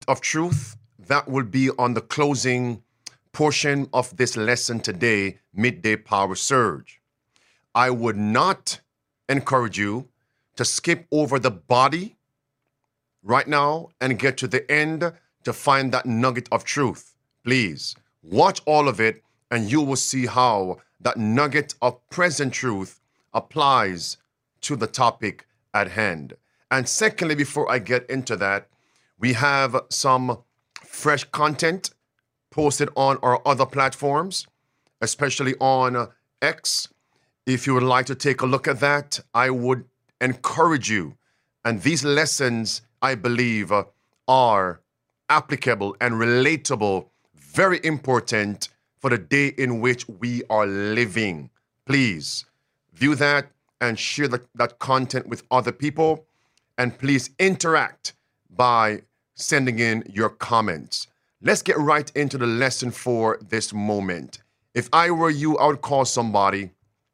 of truth that will be on the closing portion of this lesson today, Midday Power Surge. I would not encourage you to skip over the body right now and get to the end to find that nugget of truth. Please watch all of it and you will see how that nugget of present truth applies to the topic at hand. And secondly, before I get into that, we have some fresh content posted on our other platforms, especially on X. If you would like to take a look at that, I would encourage you. And these lessons, I believe, are applicable and relatable, very important for the day in which we are living. Please view that and share that content with other people. And please interact by sending in your comments. Let's get right into the lesson for this moment. If I were you, I would call somebody,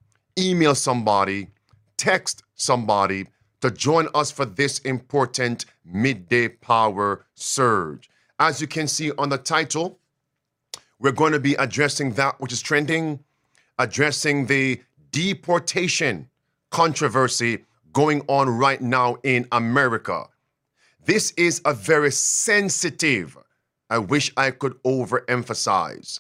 email somebody, text somebody to join us for this important Midday Power Surge. As you can see on the title, we're going to be addressing that which is trending, addressing the deportation controversy going on right now in America. This is a very sensitive, I wish I could overemphasize.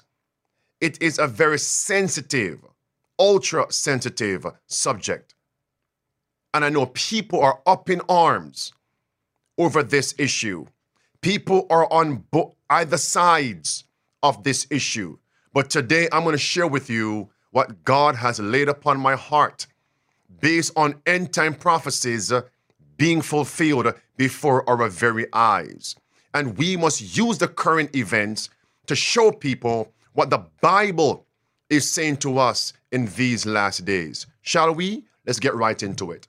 It is a very sensitive, ultra-sensitive subject. And I know people are up in arms over this issue. People are on either sides of this issue. But today I'm going to share with you what God has laid upon my heart based on end-time prophecies being fulfilled before our very eyes. And we must use the current events to show people what the Bible is saying to us in these last days. Shall we? Let's get right into it.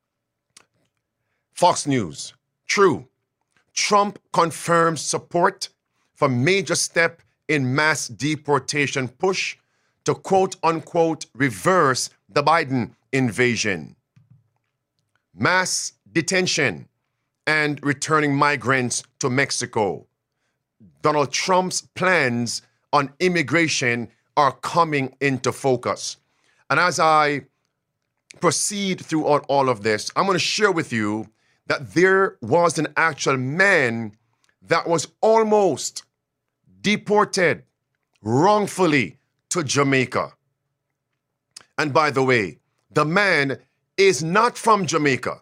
Fox News. True. Trump confirms support for major step in mass deportation push to quote-unquote reverse the Biden invasion. Mass detention and returning migrants to Mexico. Donald Trump's plans on immigration are coming into focus. And as I proceed throughout all of this, I'm going to share with you that there was an actual man that was almost deported wrongfully to Jamaica. And by the way, the man is not from Jamaica.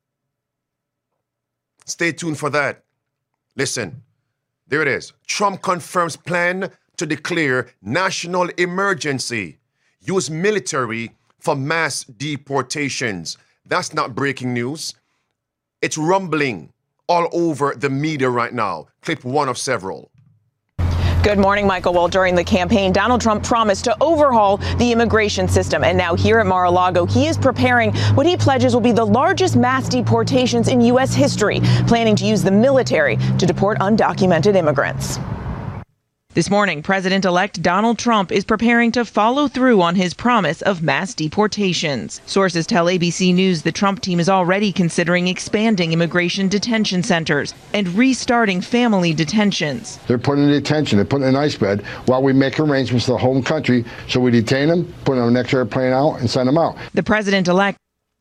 Stay tuned for that. Listen, there it is. Trump confirms plan to declare national emergency, use military for mass deportations. That's not breaking news. It's rumbling all over the media right now. Clip one of several. Good morning, Michael. Well, during the campaign, Donald Trump promised to overhaul the immigration system. And now here at Mar-a-Lago, he is preparing what he pledges will be the largest mass deportations in U.S. history, planning to use the military to deport undocumented immigrants. This morning, President-elect Donald Trump is preparing to follow through on his promise of mass deportations. Sources tell ABC News the Trump team is already considering expanding immigration detention centers and restarting family detentions. They're putting in detention, they're putting in an ice bed while we make arrangements to the home country. So we detain them, put them on the next airplane out, and send them out. The president-elect.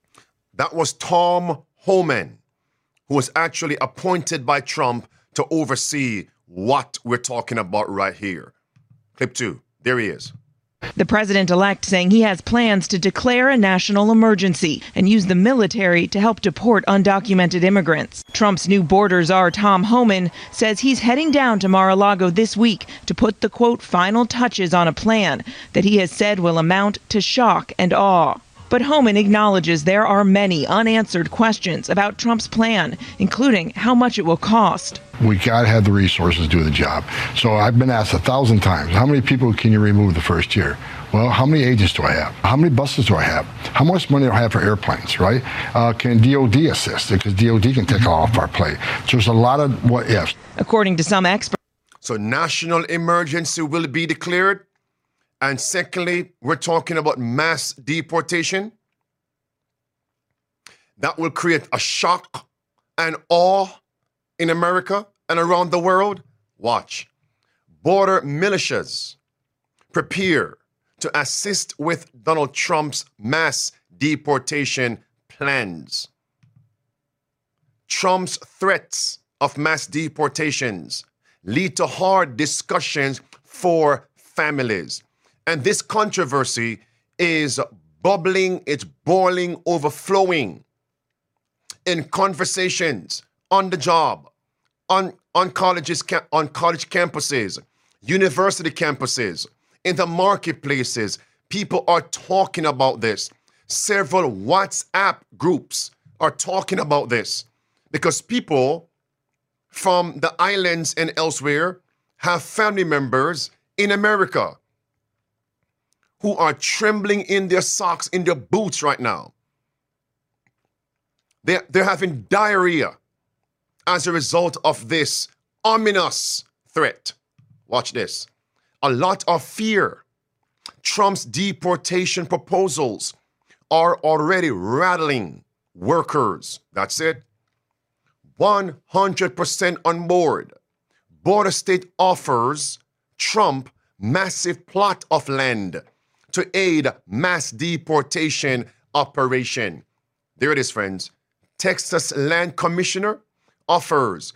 That was Tom Homan, who was actually appointed by Trump to oversee what we're talking about right here. Clip two. There he is. The president-elect saying he has plans to declare a national emergency and use the military to help deport undocumented immigrants. Trump's new border czar, Tom Homan, says he's heading down to Mar-a-Lago this week to put the, quote, final touches on a plan that he has said will amount to shock and awe. But Homan acknowledges there are many unanswered questions about Trump's plan, including how much it will cost. We got to have the resources to do the job. So I've been asked 1,000 times, how many people can you remove the first year? Well, how many agents do I have? How many buses do I have? How much money do I have for airplanes, right? Can DOD assist? Because DOD can take off our plate. So there's a lot of what ifs. According to some experts. So national emergency will be declared. And secondly, we're talking about mass deportation. That will create a shock and awe in America and around the world, watch. Border militias prepare to assist with Donald Trump's mass deportation plans. Trump's threats of mass deportations lead to hard discussions for families. And this controversy is bubbling, it's boiling, overflowing in conversations on the job, on college campuses, university campuses, in the marketplaces. People are talking about this. Several WhatsApp groups are talking about this because people from the islands and elsewhere have family members in America who are trembling in their socks, in their boots right now. They're having diarrhea as a result of this ominous threat. Watch this. A lot of fear. Trump's deportation proposals are already rattling workers. That's it. 100% on board. Border state offers Trump massive plot of land to aid mass deportation operation. There it is, friends. Texas Land Commissioner offers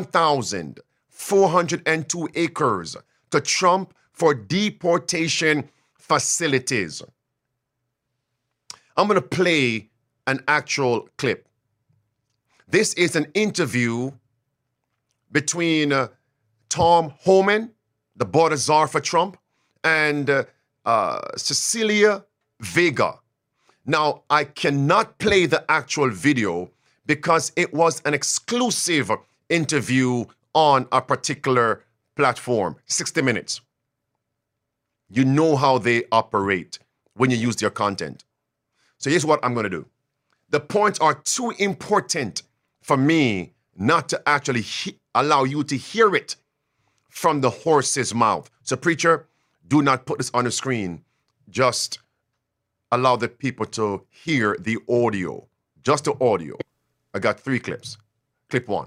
1,402 acres to Trump for deportation facilities. I'm going to play an actual clip. This is an interview between Tom Homan, the border czar for Trump, and Cecilia Vega. Now, I cannot play the actual video because it was an exclusive interview on a particular platform, 60 Minutes. You know how they operate when you use their content. So here's what I'm going to do. The points are too important for me not to actually allow you to hear it from the horse's mouth. So, preacher, do not put this on the screen. Just allow the people to hear the audio. Just the audio. I got 3 clips. Clip 1.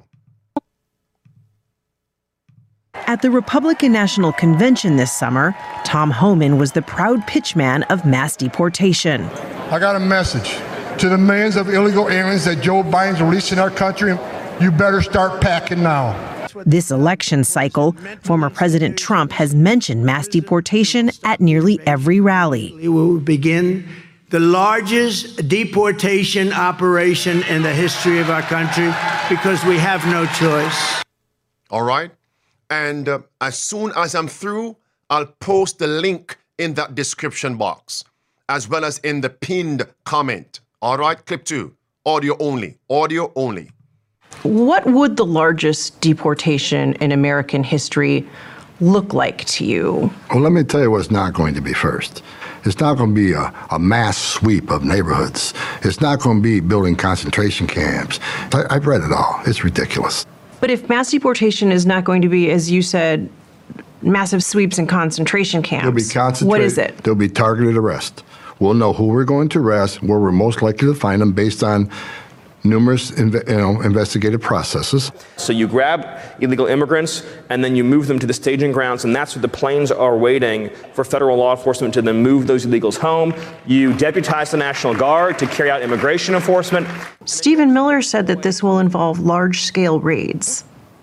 At the Republican National Convention this summer, Tom Homan was the proud pitchman of mass deportation. I got a message to the millions of illegal aliens that Joe Biden's releasing our country. You better start packing now. This election cycle, former President Trump has mentioned mass deportation at nearly every rally. We will begin the largest deportation operation in the history of our country because we have no choice. All right. And as soon as I'm through, I'll post the link in that description box, as well as in the pinned comment. All right. Clip 2. Audio only. Audio only. What would the largest deportation in American history look like to you? Well, let me tell you what's not going to be first. It's not going to be a mass sweep of neighborhoods. It's not going to be building concentration camps. I've read it all. It's ridiculous. But if mass deportation is not going to be, as you said, massive sweeps and concentration camps, There'll be concentrated, what is it? There'll be targeted arrest. We'll know who we're going to arrest, where we're most likely to find them based on numerous investigative processes. So you grab illegal immigrants and then you move them to the staging grounds, and that's where the planes are waiting for federal law enforcement to then move those illegals home. You deputize the National Guard to carry out immigration enforcement. Stephen Miller said that this will involve large-scale raids.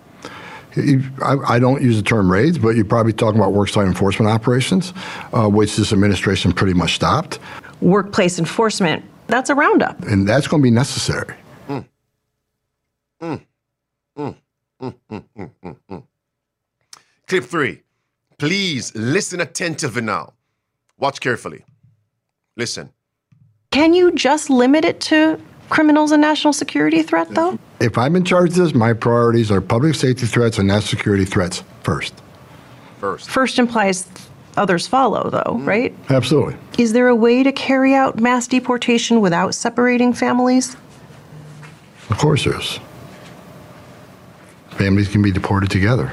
I don't use the term raids, but you're probably talking about worksite enforcement operations, which this administration pretty much stopped. Workplace enforcement, that's a roundup. And that's going to be necessary. Clip 3. Please listen attentively now. Watch carefully. Listen. Can you just limit it to criminals and national security threat, though? If I'm in charge of this, my priorities are public safety threats and national security threats first. First implies others follow, though, right? Absolutely. Is there a way to carry out mass deportation without separating families? Of course there is. Families can be deported together.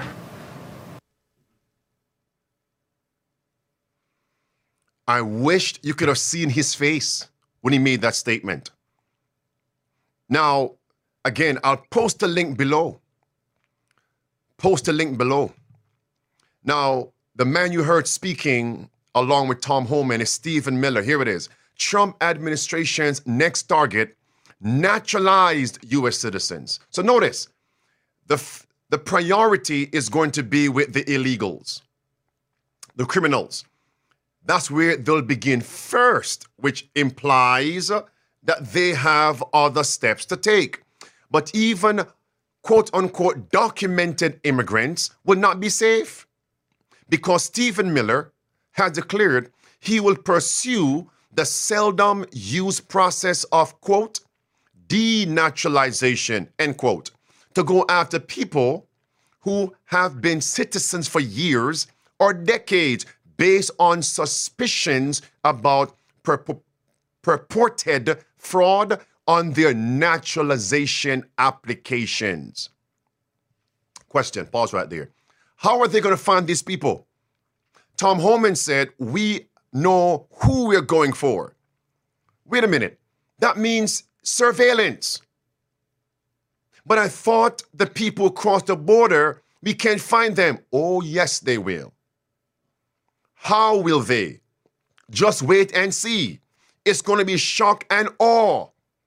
I wished you could have seen his face when he made that statement. Now, again, I'll post the link below. post a link below. Now, the man you heard speaking along with Tom Homan is Stephen Miller. Here it is. Trump administration's next target, naturalized U.S. citizens. So notice, the priority is going to be with the illegals, the criminals. That's where they'll begin first, which implies that they have other steps to take. But even quote-unquote documented immigrants will not be safe, because Stephen Miller has declared he will pursue the seldom used process of, quote, denaturalization, end quote, to go after people who have been citizens for years or decades based on suspicions about purported fraud on their naturalization applications. Question, pause right there. How are they going to find these people? Tom Homan said, we know who we're going for. Wait a minute. That means surveillance. But I thought the people across the border, we can't find them. Oh, yes, they will. How will they? Just wait and see. It's going to be shock and awe.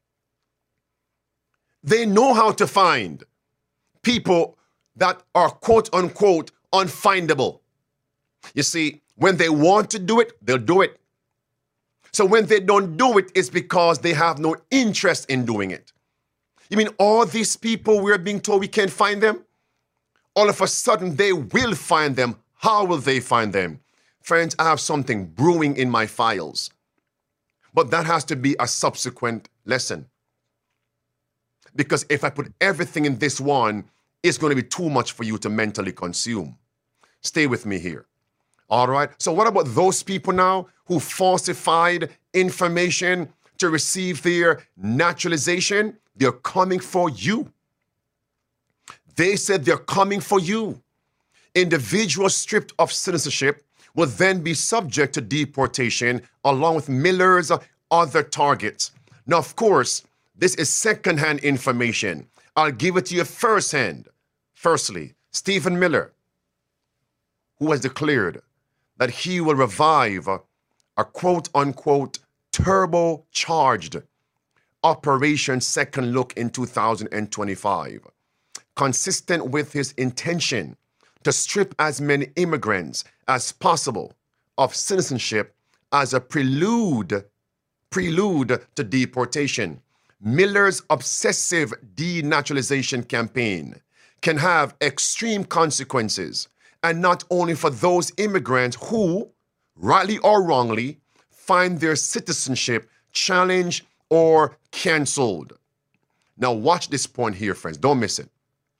They know how to find people that are quote unquote unfindable. You see, when they want to do it, they'll do it. So when they don't do it, it's because they have no interest in doing it. You mean all these people we're being told we can't find them? All of a sudden, they will find them. How will they find them? Friends, I have something brewing in my files. But that has to be a subsequent lesson. Because if I put everything in this one, it's going to be too much for you to mentally consume. Stay with me here. All right? So what about those people now who falsified information to receive their naturalization? They're coming for you. They said they're coming for you. Individuals stripped of citizenship will then be subject to deportation along with Miller's other targets. Now, of course, this is secondhand information. I'll give it to you firsthand. Firstly, Stephen Miller, who has declared that he will revive a quote-unquote turbocharged Operation Second Look in 2025, consistent with his intention to strip as many immigrants as possible of citizenship as a prelude to deportation. Miller's obsessive denaturalization campaign can have extreme consequences, and not only for those immigrants who, rightly or wrongly, find their citizenship challenged or canceled. Now watch this point here, friends. Don't miss it.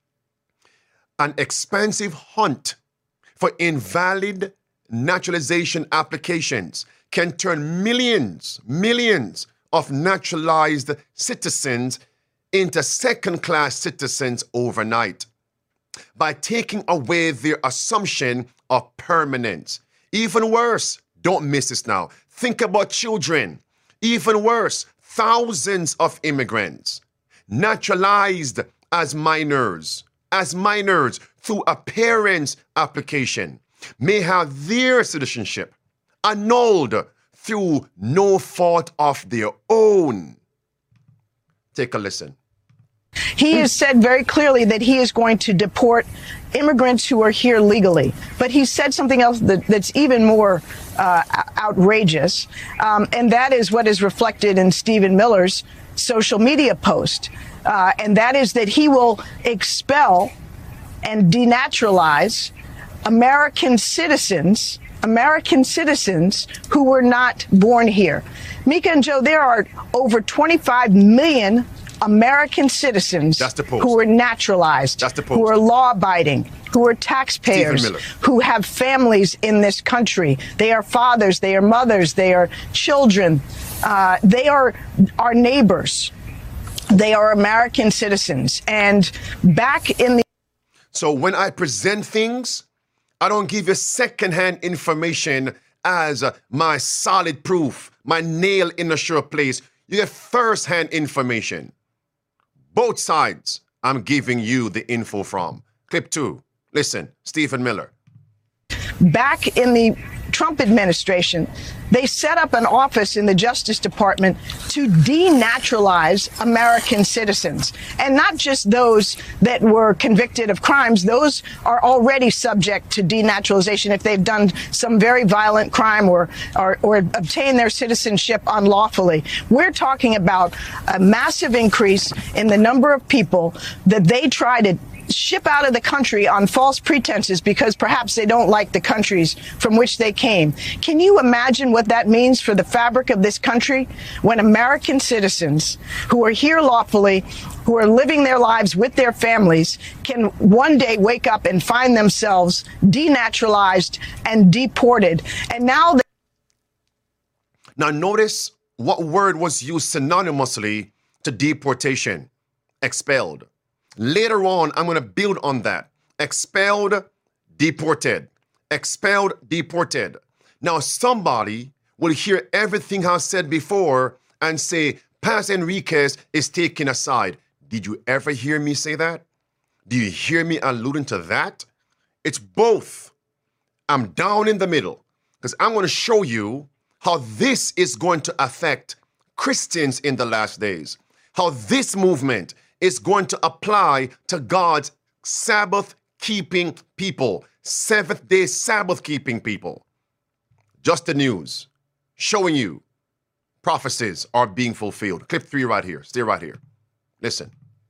An expansive hunt for invalid naturalization applications can turn millions of naturalized citizens into second-class citizens overnight by taking away their assumption of permanence. Even worse, don't miss this now. Think about children. Even worse, thousands of immigrants naturalized as minors through a parent's application may have their citizenship annulled through no fault of their own. Take a listen. He has said very clearly that he is going to deport immigrants who are here legally. But he said something else that's even more outrageous, and that is what is reflected in Stephen Miller's social media post. And that is that he will expel and denaturalize American citizens who were not born here. Mika and Joe, there are over 25 million American citizens who are naturalized, who are law-abiding, who are taxpayers, who have families in this country. They are fathers, they are mothers, they are children. They are our neighbors. They are American citizens. And back in the... So when I present things, I don't give you secondhand information as my solid proof, my nail in a sure place. You get firsthand information. Both sides, I'm giving you the info from. Clip 2. Listen, Stephen Miller. Back in the Trump administration, they set up an office in the Justice Department to denaturalize American citizens, and not just those that were convicted of crimes. Those are already subject to denaturalization if they've done some very violent crime or obtained their citizenship unlawfully. We're talking about a massive increase in the number of people that they try to ship out of the country on false pretenses because perhaps they don't like the countries from which they came. Can you imagine what that means for the fabric of this country when American citizens who are here lawfully, who are living their lives with their families, can one day wake up and find themselves denaturalized and deported? And now Now notice what word was used synonymously to deportation: expelled. Later on, I'm going to build on that. Expelled, deported. Expelled, deported. Now, somebody will hear everything I've said before and say, Pastor Enriquez is taken aside. Did you ever hear me say that? Do you hear me alluding to that? It's both. I'm down in the middle because I'm going to show you how this is going to affect Christians in the last days. How this movement is going to apply to God's Sabbath-keeping people, seventh-day Sabbath-keeping people. Just the news, showing you prophecies are being fulfilled. Clip 3 right here. Stay right here. Listen.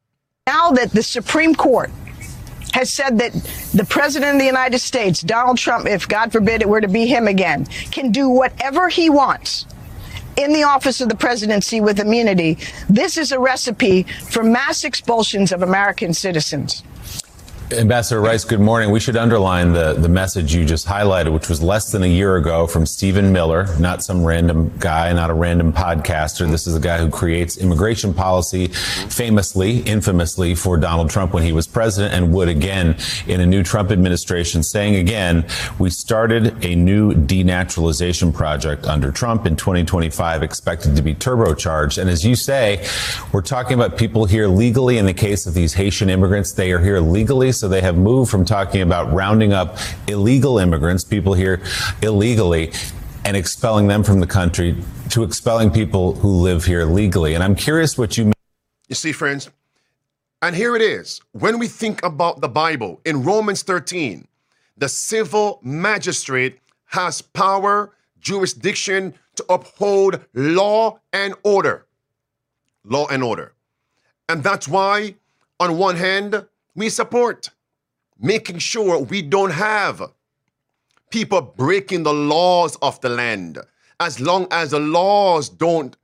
now that the Supreme Court has said that the President of the United States, Donald Trump, if God forbid it were to be him again, can do whatever he wants in the office of the presidency with immunity, this is a recipe for mass expulsions of American citizens. Ambassador Rice, good morning. We should underline the message you just highlighted, which was less than a year ago from Stephen Miller, not some random guy, not a random podcaster. This is a guy who creates immigration policy famously, infamously for Donald Trump when he was president and would again in a new Trump administration, saying again, we started a new denaturalization project under Trump in 2025, expected to be turbocharged. And as you say, we're talking about people here legally. In the case of these Haitian immigrants, they are here legally. So they have moved from talking about rounding up illegal immigrants, people here illegally, and expelling them from the country to expelling people who live here legally. And I'm curious what you mean. You see, friends, and here it is. When we think about the Bible, in Romans 13, the civil magistrate has power, jurisdiction to uphold law and order. Law and order. And that's why, on one hand, we support making sure we don't have people breaking the laws of the land, as long as the laws don't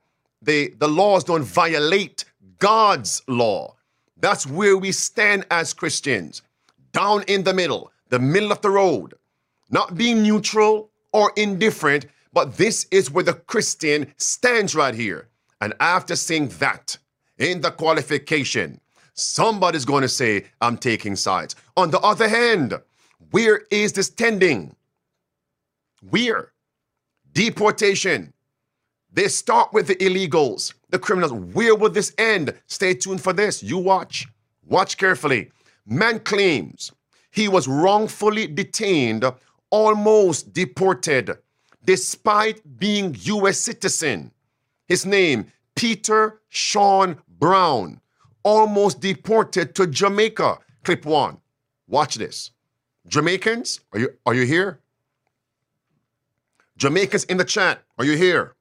violate God's law. That's where we stand as Christians, down in the middle of the road, not being neutral or indifferent, but this is where the Christian stands right here. And after saying that, in the qualification, somebody's going to say, I'm taking sides. On the other hand, where is this tending? Where? Deportation. They start with the illegals, the criminals. Where will this end? Stay tuned for this. You watch. Watch carefully. Man claims he was wrongfully detained, almost deported, despite being U.S. citizen. His name, Peter Sean Brown. Almost deported to Jamaica. Clip 1. Watch this. Jamaicans, are you here? Jamaicans in the chat, are you here?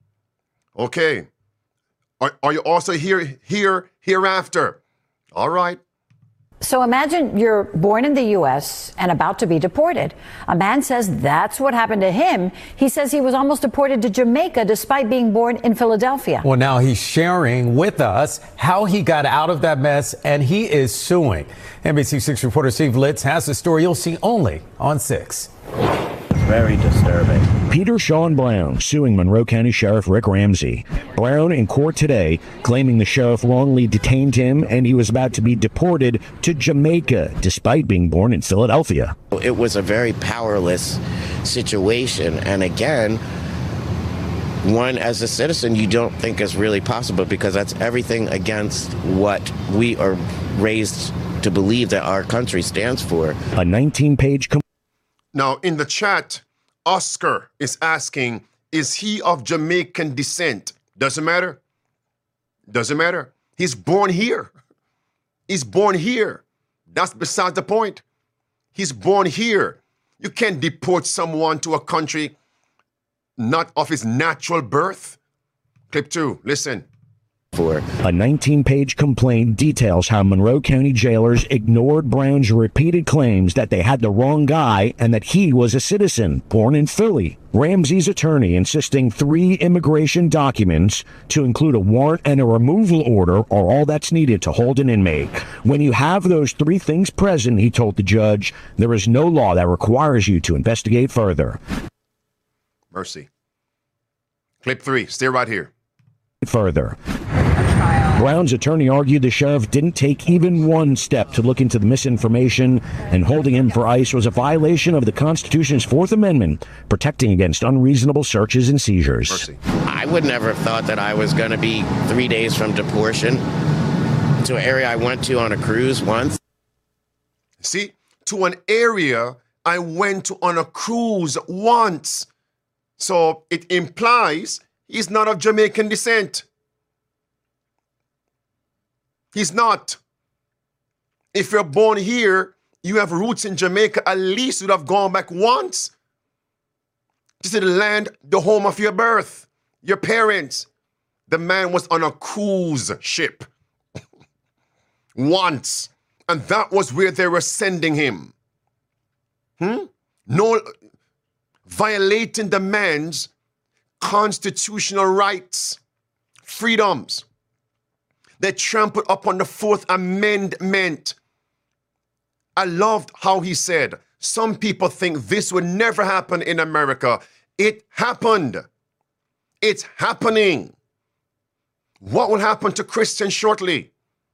Okay. Are you also hereafter? All right. So imagine you're born in the U.S. and about to be deported. A man says that's what happened to him. He says he was almost deported to Jamaica despite being born in Philadelphia. Well, now he's sharing with us how he got out of that mess, and he is suing. NBC6 reporter Steve Litz has the story you'll see only on 6. Very disturbing. Peter Sean Brown suing Monroe County Sheriff Rick Ramsey. Brown in court today claiming the sheriff wrongly detained him and he was about to be deported to Jamaica despite being born in Philadelphia. It was a very powerless situation, and again, one as a citizen you don't think is really possible because that's everything against what we are raised to believe that our country stands for. A 19-page. Now, in the chat, Oscar is asking, is he of Jamaican descent? Doesn't matter. Doesn't matter. He's born here. He's born here. That's beside the point. He's born here. You can't deport someone to a country not of his natural birth. Clip 2, listen. For a 19-page complaint details how Monroe County jailers ignored Brown's repeated claims that they had the wrong guy and that he was a citizen born in Philly. Ramsey's attorney insisting 3 immigration documents to include a warrant and a removal order are all that's needed to hold an inmate. When you have those 3 things present, he told the judge, there is no law that requires you to investigate further. Mercy. Clip 3, stay right here. Further. Brown's attorney argued the sheriff didn't take even one step to look into the misinformation, and holding him for ICE was a violation of the Constitution's 4th Amendment, protecting against unreasonable searches and seizures. Mercy. I would never have thought that I was going to be 3 days from deportation to an area I went to on a cruise once. See, to an area I went to on a cruise once. So it implies he's not of Jamaican descent. He's not. If you're born here, you have roots in Jamaica, at least you'd have gone back once to see the land, the home of your birth, your parents. The man was on a cruise ship once, and that was where they were sending him. No, violating the man's constitutional rights, freedoms. They trampled upon the 4th Amendment. I loved how he said, some people think this would never happen in America. It happened. It's happening. What will happen to Christians shortly?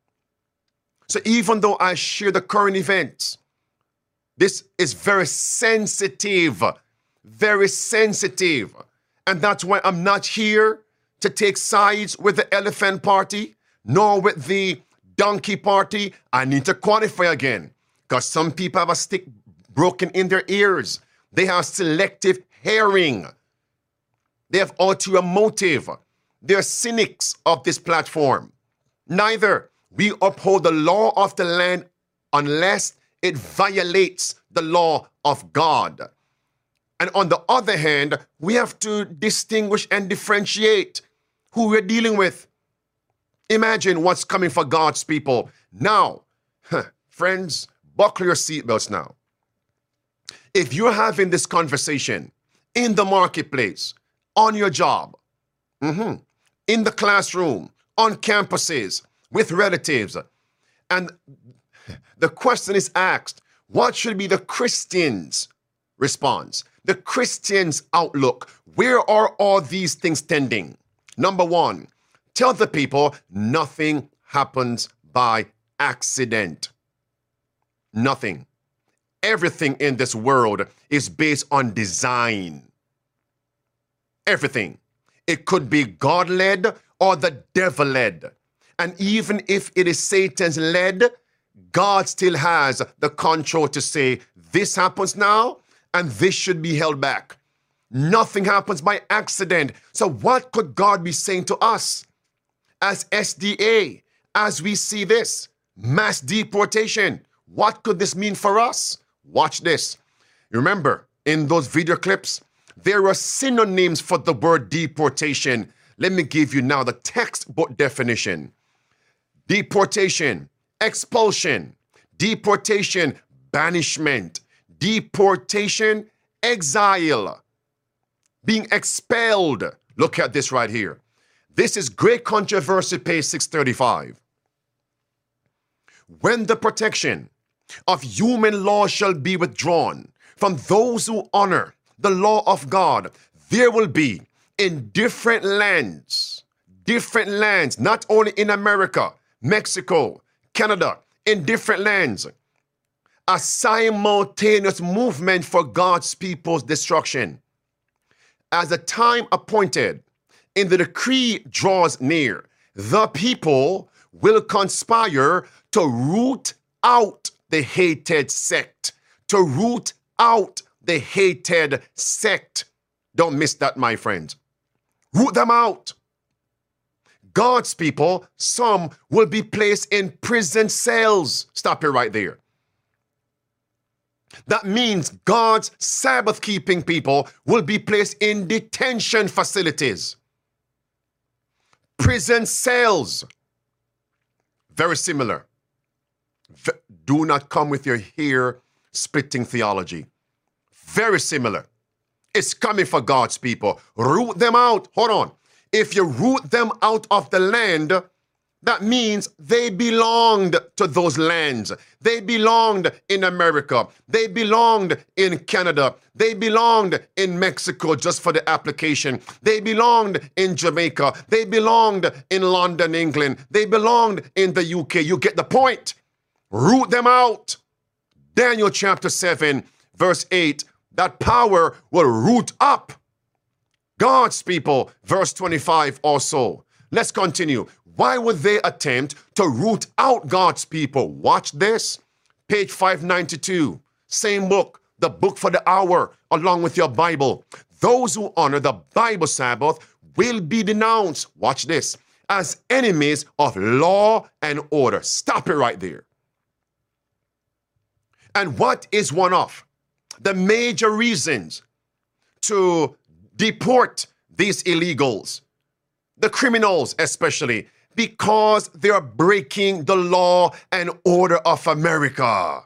So even though I share the current events, this is very sensitive. Very sensitive. And that's why I'm not here to take sides with the elephant party, nor with the donkey party. I need to qualify again, because some people have a stick broken in their ears. They have selective hearing. They have ulterior motive. They're cynics of this platform. Neither. We uphold the law of the land unless it violates the law of God. And on the other hand, we have to distinguish and differentiate who we're dealing with. Imagine what's coming for God's people. Now, friends, buckle your seatbelts now. If you're having this conversation in the marketplace, on your job, in the classroom, on campuses, with relatives, and the question is asked, what should be the Christian's response? The Christian's outlook. Where are all these things tending? Number 1, tell the people nothing happens by accident. Nothing. Everything in this world is based on design. Everything. It could be God-led or the devil-led. And even if it is Satan's led, God still has the control to say, this happens now, and this should be held back. Nothing happens by accident. So what could God be saying to us as SDA, as we see this mass deportation? What could this mean for us? Watch this. Remember, in those video clips, there are synonyms for the word deportation. Let me give you now the textbook definition. Deportation, expulsion. Deportation, banishment. Deportation, exile. Being expelled. Look at this right here. This is Great Controversy, page 635. When the protection of human law shall be withdrawn from those who honor the law of God, there will be in different lands, not only in America, Mexico, Canada, in different lands, a simultaneous movement for God's people's destruction. As the time appointed in the decree draws near, the people will conspire to root out the hated sect. To root out the hated sect. Don't miss that, my friends. Root them out. God's people, some will be placed in prison cells. Stop it right there. That means God's Sabbath-keeping people will be placed in detention facilities. Prison cells. Very similar. Do not come with your hair-splitting theology. Very similar. It's coming for God's people. Root them out. Hold on. If you root them out of the land, that means they belonged to those lands. They belonged in America. They belonged in Canada. They belonged in Mexico, just for the application. They belonged in Jamaica. They belonged in London, England. They belonged in the UK. You get the point. Root them out. Daniel chapter 7, verse 8, that power will root up God's people. Verse 25 also. Let's continue. Why would they attempt to root out God's people? Watch this. Page 592. Same book, the book for the hour, along with your Bible. Those who honor the Bible Sabbath will be denounced, watch this, as enemies of law and order. Stop it right there. And what is one of the major reasons to deport these illegals, the criminals especially? Because they are breaking the law and order of America.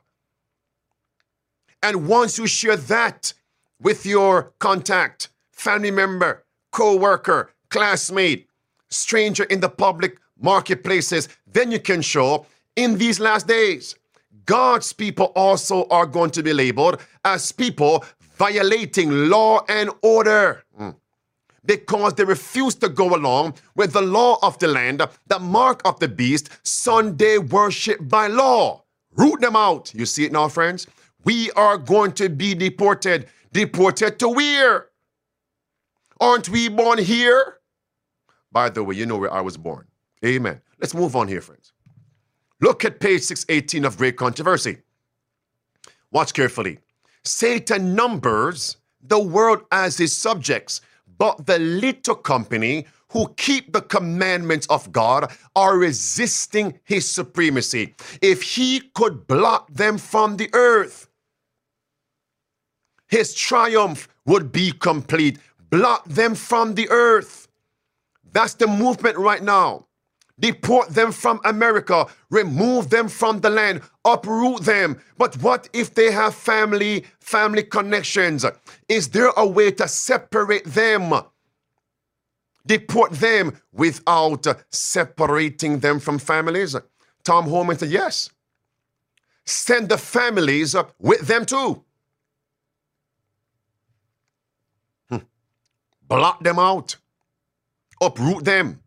And once you share that with your contact, family member, co-worker, classmate, stranger in the public marketplaces, then you can show in these last days, God's people also are going to be labeled as people violating law and order. Because they refuse to go along with the law of the land, the mark of the beast, Sunday worship by law. Root them out. You see it now, friends? We are going to be deported. Deported to where? Aren't we born here? By the way, you know where I was born. Amen. Let's move on here, friends. Look at page 618 of Great Controversy. Watch carefully. Satan numbers the world as his subjects, but the little company who keep the commandments of God are resisting his supremacy. If he could blot them from the earth, his triumph would be complete. Blot them from the earth. That's the movement right now. Deport them from America. Remove them from the land. Uproot them. But what if they have family connections? Is there a way to separate them? Deport them without separating them from families? Tom Homan said, yes. Send the families with them too. Blot them out. Uproot them.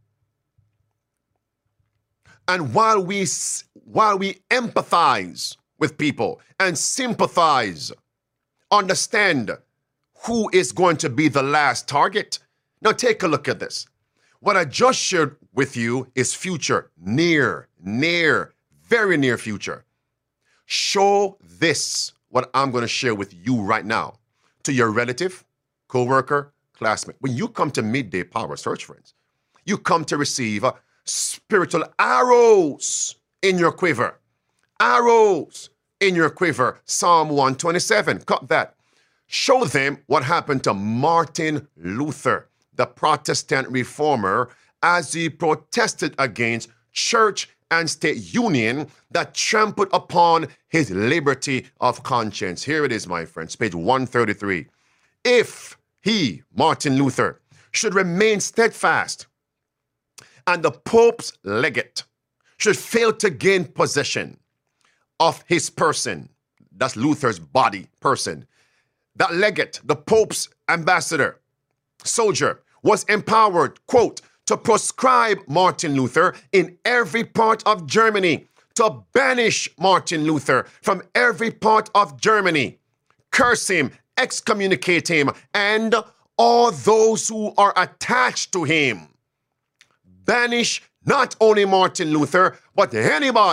And while we empathize with people and sympathize, understand who is going to be the last target. Now take a look at this. What I just shared with you is future, near, very near future. Show this, what I'm going to share with you right now, to your relative, co-worker, classmate. When you come to Midday Power Search, friends, you come to receive spiritual arrows in your quiver. Arrows in your quiver. Psalm 127. Cut that. Show them what happened to Martin Luther, the Protestant reformer, as he protested against church and state union that trampled upon his liberty of conscience. Here it is, my friends, page 133. If he, Martin Luther, should remain steadfast, and the Pope's legate should fail to gain possession of his person, that's Luther's body, person, that legate, the Pope's ambassador, soldier, was empowered, quote, to proscribe Martin Luther in every part of Germany, to banish Martin Luther from every part of Germany, curse him, excommunicate him, and all those who are attached to him. Banish not only Martin Luther, but anybody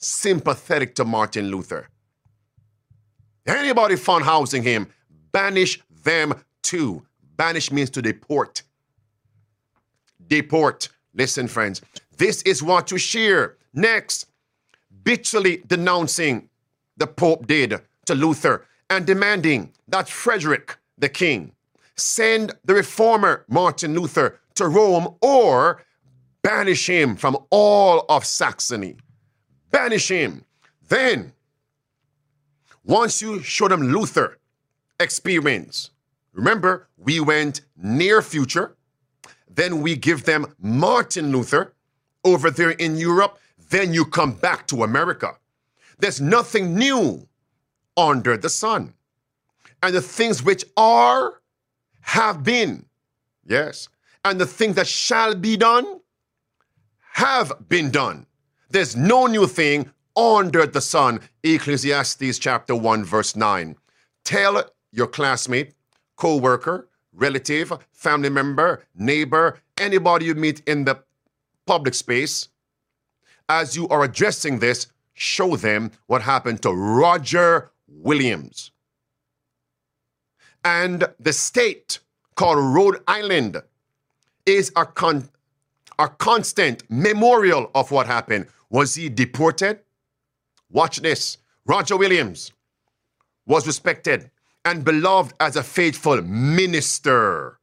sympathetic to Martin Luther. Anybody found housing him, banish them too. Banish means to deport. Deport. Listen, friends, this is what to share. Next, bitterly denouncing the Pope did to Luther and demanding that Frederick the King send the reformer Martin Luther to Rome or banish him from all of Saxony. Banish him. Then, once you show them Luther experience, remember, we went near future, then we give them Martin Luther over there in Europe, then you come back to America. There's nothing new under the sun. And the things which are, have been, yes, and the things that shall be done, have been done. There's no new thing under the sun. Ecclesiastes chapter 1, verse 9. Tell your classmate, co-worker, relative, family member, neighbor, anybody you meet in the public space, as you are addressing this, show them what happened to Roger Williams. And the state called Rhode Island is a constant memorial of what happened. Was he deported? Watch this. Roger Williams was respected and beloved as a faithful minister.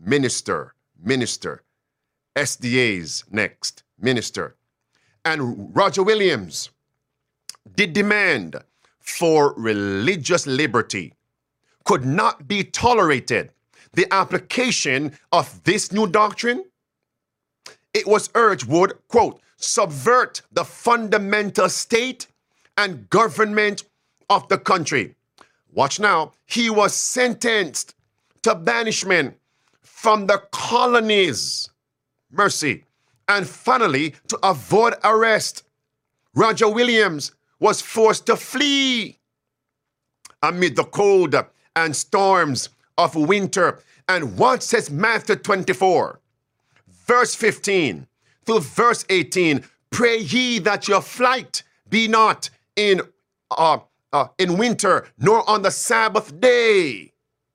SDA's next, minister. And Roger Williams did demand for religious liberty. Could not be tolerated. The application of this new doctrine, it was urged, would, quote, subvert the fundamental state and government of the country. Watch now. He was sentenced to banishment from the colonies. Mercy. And finally, to avoid arrest, Roger Williams was forced to flee amid the cold and storms of winter. And what says Matthew 24, verse 15 through verse 18? Pray ye that your flight be not in winter, nor on the Sabbath day.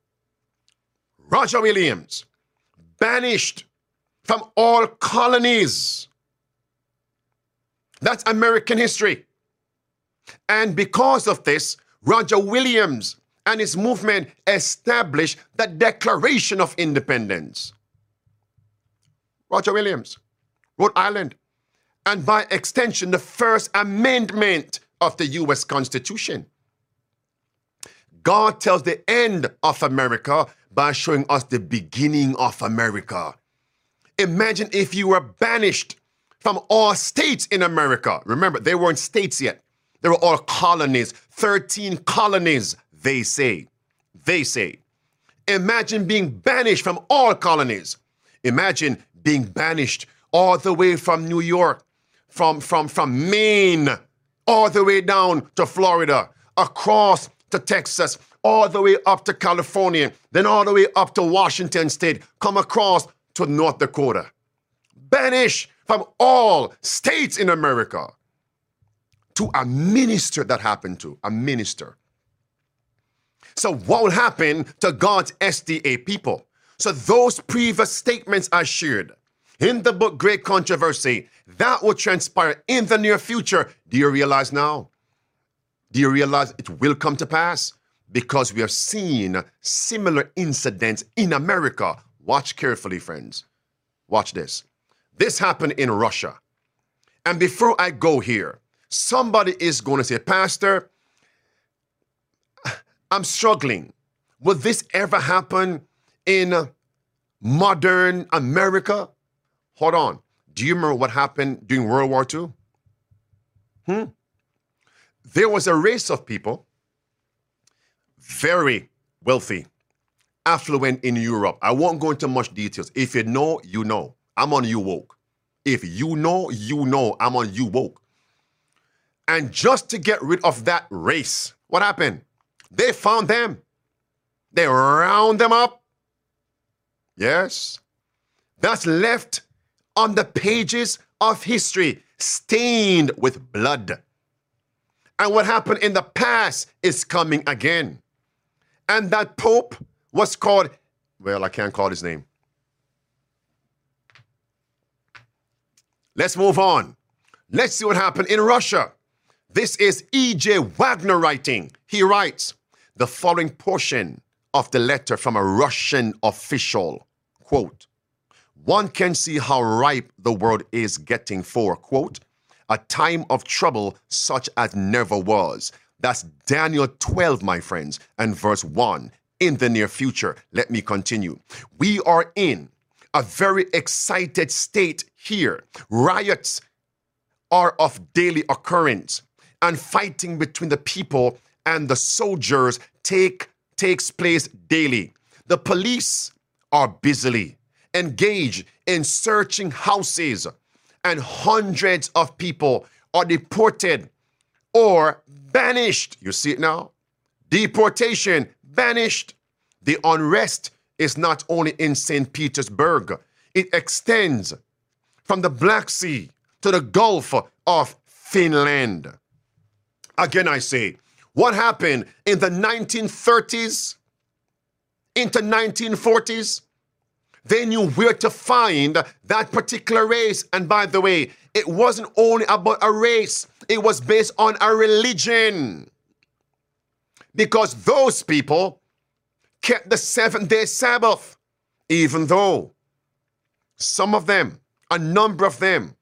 Roger Williams, banished from all colonies. That's American history. And because of this, Roger Williams and his movement established the Declaration of Independence. Roger Williams, Rhode Island, and by extension, the First Amendment of the U.S. Constitution. God tells the end of America by showing us the beginning of America. Imagine if you were banished from all states in America. Remember, they weren't states yet. They were all colonies, 13 colonies, they say. They say. Imagine being banished from all colonies. Imagine being banished all the way from New York, from Maine, all the way down to Florida, across to Texas, all the way up to California, then all the way up to Washington State, come across to North Dakota. Banished from all states in America. To a minister that happened to, a minister. So what will happen to God's SDA people? So those previous statements I shared in the book Great Controversy, that will transpire in the near future. Do you realize now? Do you realize it will come to pass? Because we have seen similar incidents in America. Watch carefully, friends. Watch this. This happened in Russia. And before I go here, somebody is going to say, Pastor, I'm struggling. Will this ever happen in modern America? Hold on. Do you remember what happened during World War II? There was a race of people, very wealthy, affluent in Europe. I won't go into much details. If you know, you know. I'm on You Woke. If you know, you know. I'm on You Woke. And just to get rid of that race, what happened? They found them. They round them up. Yes. That's left on the pages of history, stained with blood. And what happened in the past is coming again. And that Pope was called, well, I can't call his name. Let's move on. Let's see what happened in Russia. This is E.J. Wagner writing. He writes the following portion of the letter from a Russian official. Quote, one can see how ripe the world is getting for, quote, a time of trouble such as never was. That's Daniel 12, my friends, and verse 1. In the near future, let me continue. We are in a very excited state here. Riots are of daily occurrence, and fighting between the people and the soldiers takes place daily. The police are busily engaged in searching houses, and hundreds of people are deported or banished. You see it now? Deportation, banished. The unrest is not only in St. Petersburg, it extends from the Black Sea to the Gulf of Finland. Again, I say, what happened in the 1930s into 1940s? They knew where to find that particular race. And by the way, it wasn't only about a race. It was based on a religion. Because those people kept the 7-day Sabbath, even though some of them, a number of them,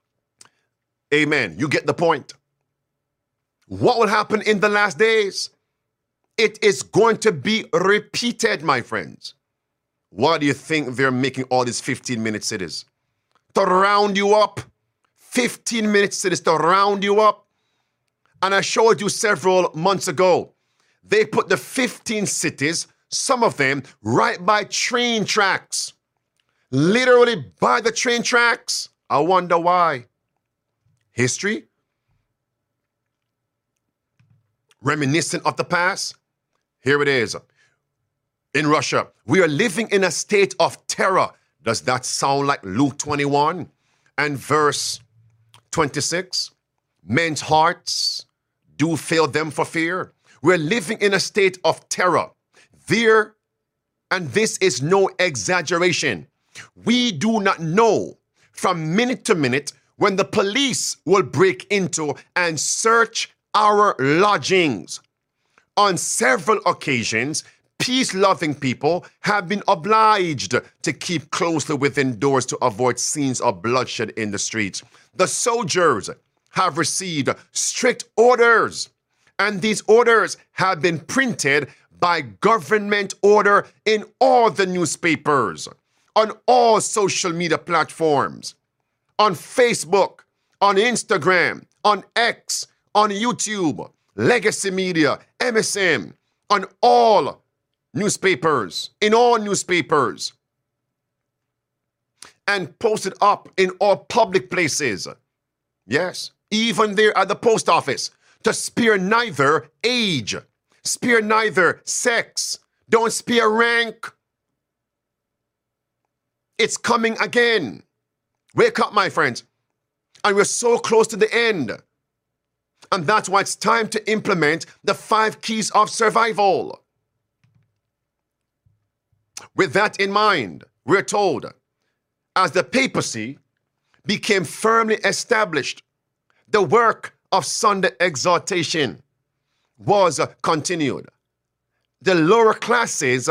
amen, you get the point. What will happen in the last days? It is going to be repeated, my friends. Why do you think they're making all these 15-minute cities? To round you up. 15-minute cities to round you up. And I showed you several months ago. They put the 15 cities, some of them, right by train tracks. Literally by the train tracks. I wonder why. History? Reminiscent of the past? Here it is. In Russia, we are living in a state of terror. Does that sound like Luke 21 and verse 26? Men's hearts do fail them for fear. We're living in a state of terror. There, and this is no exaggeration, we do not know from minute to minute when the police will break into and search our lodgings. On several occasions, peace-loving people have been obliged to keep closely within doors to avoid scenes of bloodshed in the streets. The soldiers have received strict orders, and these orders have been printed by government order in all the newspapers, on all social media platforms, on Facebook, on Instagram, on X, on YouTube, Legacy Media, MSM, on all newspapers, in all newspapers, and posted up in all public places. Yes, even there at the post office, to spare neither age, spare neither sex, don't spare rank. It's coming again. Wake up, my friends. And we're so close to the end. And that's why it's time to implement the 5 keys of survival. With that in mind, we're told, as the papacy became firmly established, the work of Sunday exhortation was continued. The lower classes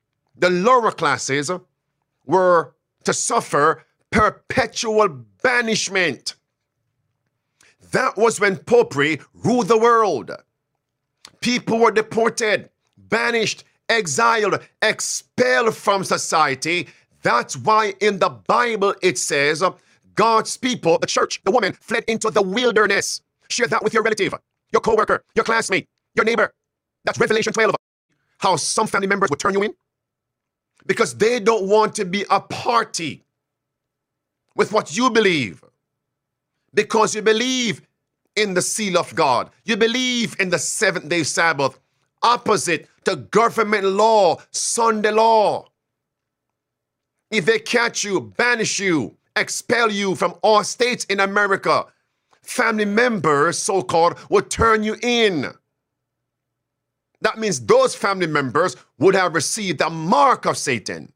were to suffer perpetual banishment. That was when popery ruled the world. People were deported, banished, exiled, expelled from society. That's why in the Bible it says, God's people, the church, the woman, fled into the wilderness. Share that with your relative, your coworker, your classmate, your neighbor. That's Revelation 12. How some family members would turn you in because they don't want to be a party with what you believe. Because you believe in the seal of God. You believe in the 7th-day Sabbath, opposite to government law, Sunday law. If they catch you, banish you, expel you from all states in America family members, so-called, would turn you in. That means those family members would have received the mark of Satan.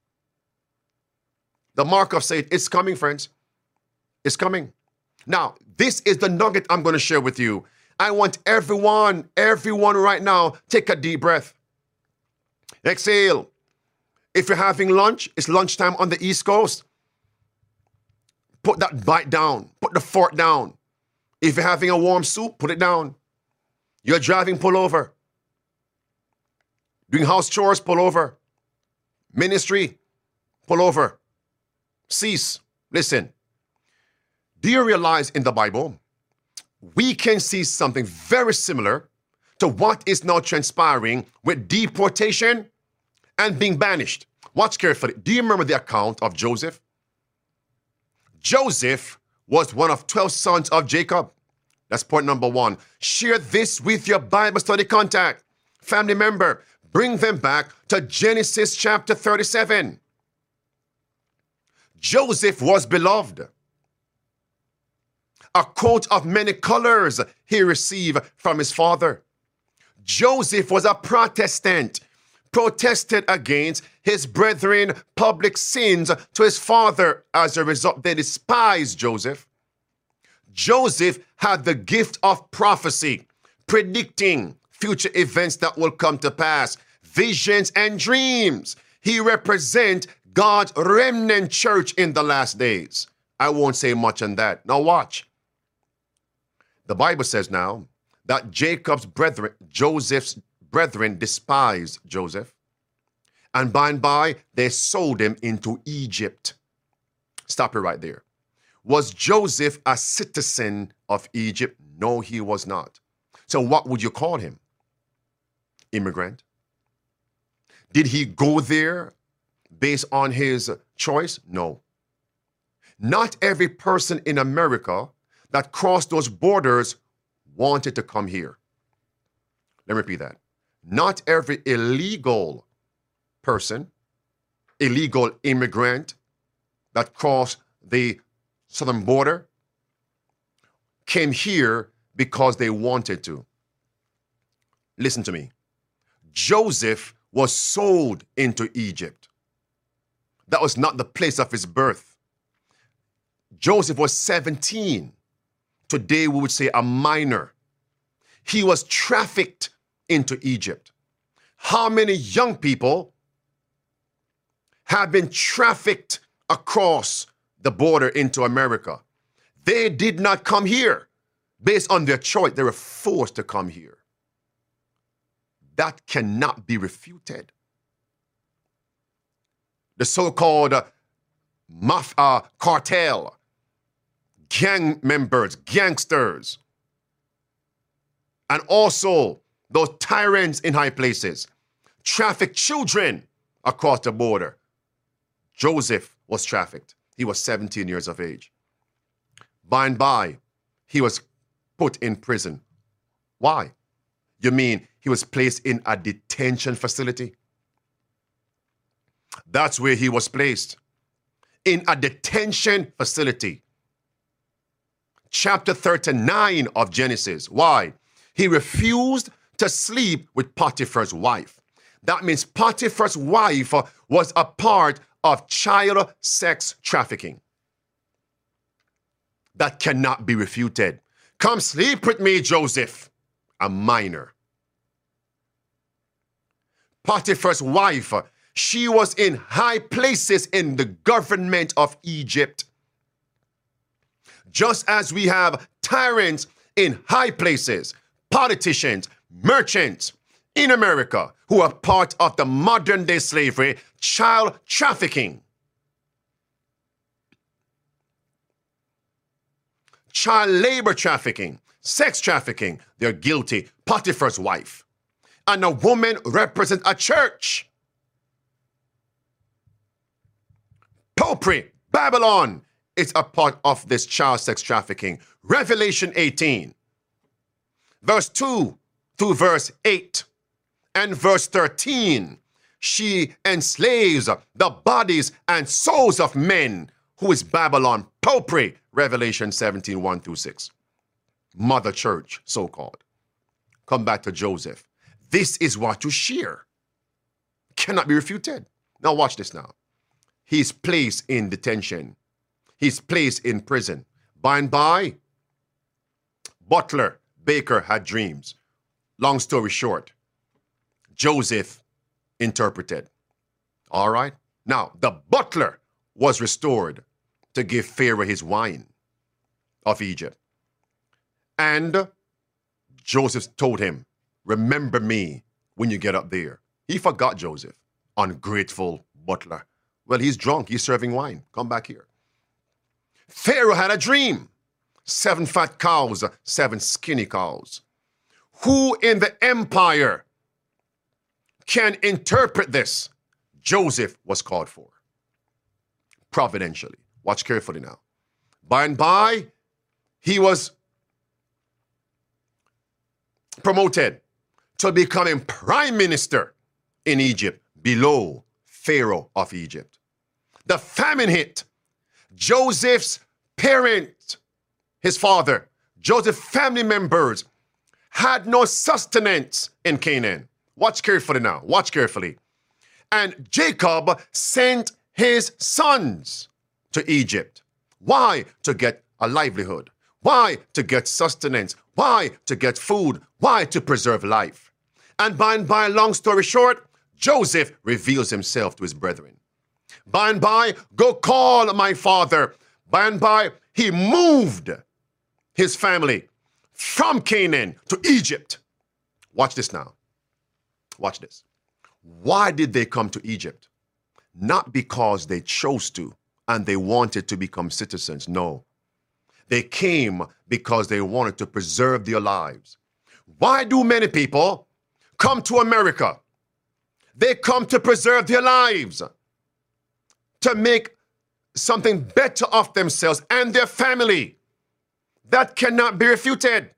The mark of Satan is coming, friends. It's coming. Now, this is the nugget I'm going to share with you. I want everyone right now, take a deep breath. Exhale. If you're having lunch, it's lunchtime on the East Coast. Put that bite down. Put the fork down. If you're having a warm soup, put it down. You're driving, pull over. Doing house chores, pull over. Ministry, pull over. Cease. Listen. Do you realize in the Bible, we can see something very similar to what is now transpiring with deportation and being banished? Watch carefully. Do you remember the account of Joseph? Joseph was one of 12 sons of Jacob. That's point number one. Share this with your Bible study contact, family member. Bring them back to Genesis chapter 37. Joseph was beloved. A coat of many colors he received from his father. Joseph was a Protestant, protested against his brethren' public sins to his father. As a result, they despised Joseph. Joseph had the gift of prophecy, predicting future events that will come to pass, visions and dreams. He represents God's remnant church in the last days. I won't say much on that. Now watch. The Bible says now that Joseph's brethren despised Joseph. And by and by, they sold him into Egypt. Stop it right there. Was Joseph a citizen of Egypt? No, he was not. So what would you call him? Immigrant? Did he go there based on his choice? No. Not every person in America that crossed those borders wanted to come here. Let me repeat that. Not every illegal person, illegal immigrant that crossed the southern border came here because they wanted to. Listen to me. Joseph was sold into Egypt. That was not the place of his birth. Joseph was 17. Today we would say a minor. He was trafficked into Egypt. How many young people have been trafficked across the border into America? They did not come here based on their choice. They were forced to come here. That cannot be refuted. The so-called cartel, gang members, gangsters, and also those tyrants in high places, traffic children across the border. Joseph was trafficked. He was 17 years of age. By and by, he was put in prison. Why? You mean he was placed in a detention facility? That's where he was placed. In a detention facility. Chapter 39 of Genesis. Why? He refused to sleep with Potiphar's wife. That means Potiphar's wife was a part of child sex trafficking. That cannot be refuted. Come sleep with me, Joseph. A minor. Potiphar's wife, she was in high places in the government of Egypt. Just as we have tyrants in high places, politicians, merchants in America who are part of the modern day slavery, child trafficking, child labor trafficking, sex trafficking, they're guilty. Potiphar's wife. And a woman represents a church. Popery, Babylon is a part of this child sex trafficking. Revelation 18, verse 2 through verse 8 and verse 13. She enslaves the bodies and souls of men, who is Babylon. Popery, Revelation 17, 1 through 6. mother church, so-called. Come back to Joseph. This is what you share. Cannot be refuted. Now watch this now. He's placed in detention. He's placed in prison. By and by, butler, baker had dreams. Long story short, Joseph interpreted. All right? Now, the butler was restored to give Pharaoh his wine of Egypt. And Joseph told him, remember me when you get up there. He forgot Joseph. Ungrateful butler. Well, he's drunk. He's serving wine. Come back here. Pharaoh had a dream. 7 fat cows, 7 skinny cows. Who in the empire can interpret this? Joseph was called for. Providentially. Watch carefully now. By and by, he was promoted to becoming prime minister in Egypt below Pharaoh of Egypt. The famine hit. Joseph's parent, his father, Joseph's family members had no sustenance in Canaan. Watch carefully now. Watch carefully. And Jacob sent his sons to Egypt. Why? To get a livelihood. Why? To get sustenance. Why? To get food. Why? To preserve life. And by, long story short, Joseph reveals himself to his brethren. By and by, go call my father. By and by, he moved his family from Canaan to Egypt. Watch this now. Watch this. Why did they come to Egypt? Not because they chose to and they wanted to become citizens. No. They came because they wanted to preserve their lives. Why do many people come to America? They come to preserve their lives, to make something better of themselves and their family. That cannot be refuted.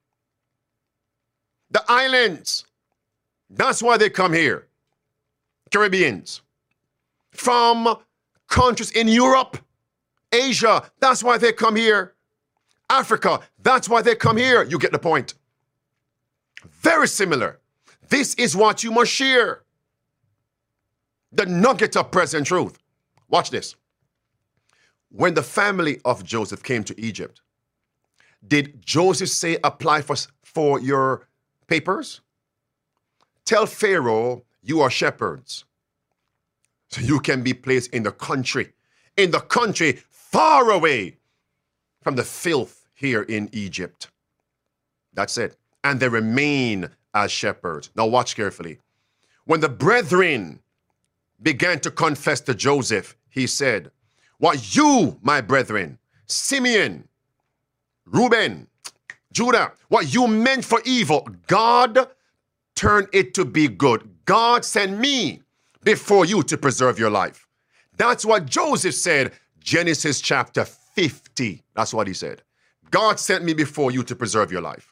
The islands, that's why they come here. Caribbeans. From countries in Europe, Asia, that's why they come here. Africa, that's why they come here. You get the point. Very similar. This is what you must share. The nugget of present truth. Watch this. When the family of Joseph came to Egypt, did Joseph say, apply for your papers? Tell Pharaoh you are shepherds, so you can be placed in the country far away from the filth here in Egypt. That's it. And they remain as shepherds. Now watch carefully. When the brethren began to confess to Joseph, he said, what you, my brethren, Simeon, Reuben, Judah, what you meant for evil, God turned it to be good. God sent me before you to preserve your life. That's what Joseph said, Genesis chapter 50. That's what he said. God sent me before you to preserve your life.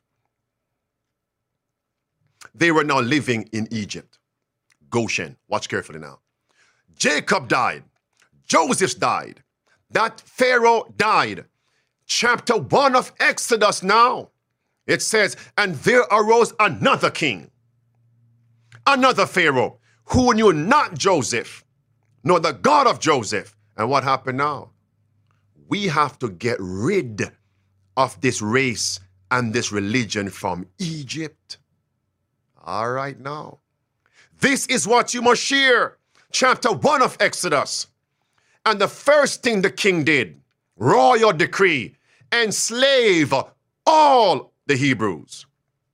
They were now living in Egypt, Goshen. Watch carefully now. Jacob died. Joseph died. That Pharaoh died. Chapter 1 of Exodus now. It says, and there arose another king, another Pharaoh, who knew not Joseph, nor the God of Joseph. And what happened now? We have to get rid of this race and this religion from Egypt. All right now. This is what you must share. Chapter 1 of Exodus. And the first thing the king did, royal decree, enslave all the Hebrews.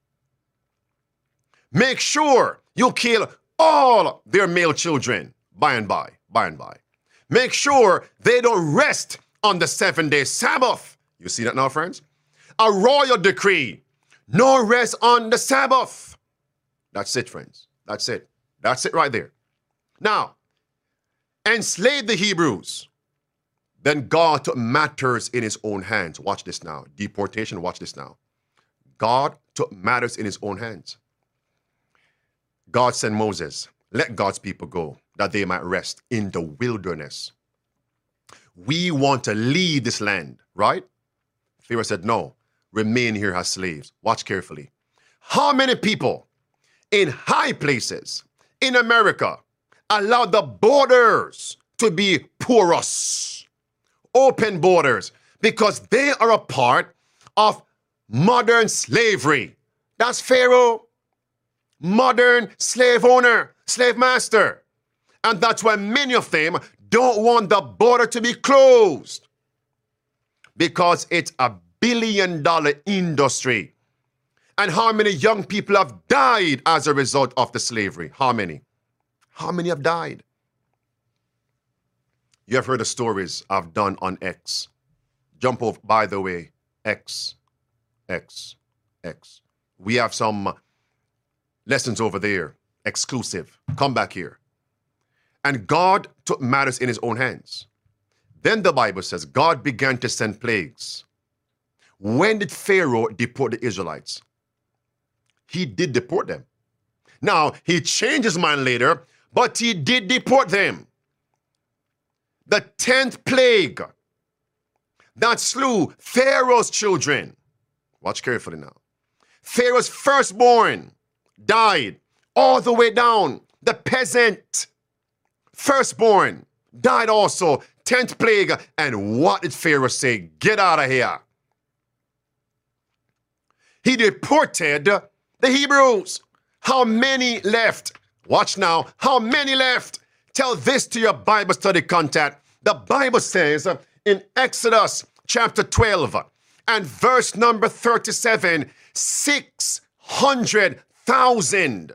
Make sure you kill all their male children by and by. Make sure they don't rest on the 7-day Sabbath. You see that now, friends? A royal decree, no rest on the Sabbath. That's it, friends. That's it. That's it right there. Now, enslave the Hebrews. Then God took matters in his own hands. Watch this now. Deportation, watch this now. God took matters in his own hands. God sent Moses, let God's people go, that they might rest in the wilderness. We want to leave this land, right? Pharaoh said, no, remain here as slaves. Watch carefully. How many people in high places in America allowed the borders to be porous, open borders, because they are a part of modern slavery? That's Pharaoh, modern slave owner, slave master. And that's why many of them don't want the border to be closed, because it's a billion-dollar industry. And how many young people have died as a result of the slavery? How many? How many have died? You have heard the stories I've done on X. Jump over, by the way, X. We have some lessons over there, exclusive. Come back here. And God took matters in his own hands. Then the Bible says God began to send plagues. When did Pharaoh deport the Israelites? He did deport them. Now, he changed his mind later, but he did deport them. The 10th plague that slew Pharaoh's children. Watch carefully now. Pharaoh's firstborn died all the way down. The peasant firstborn died also. 10th plague. And what did Pharaoh say? Get out of here. He deported the Hebrews. How many left? Watch now. How many left? Tell this to your Bible study contact. The Bible says in Exodus chapter 12 and verse number 37, 600,000.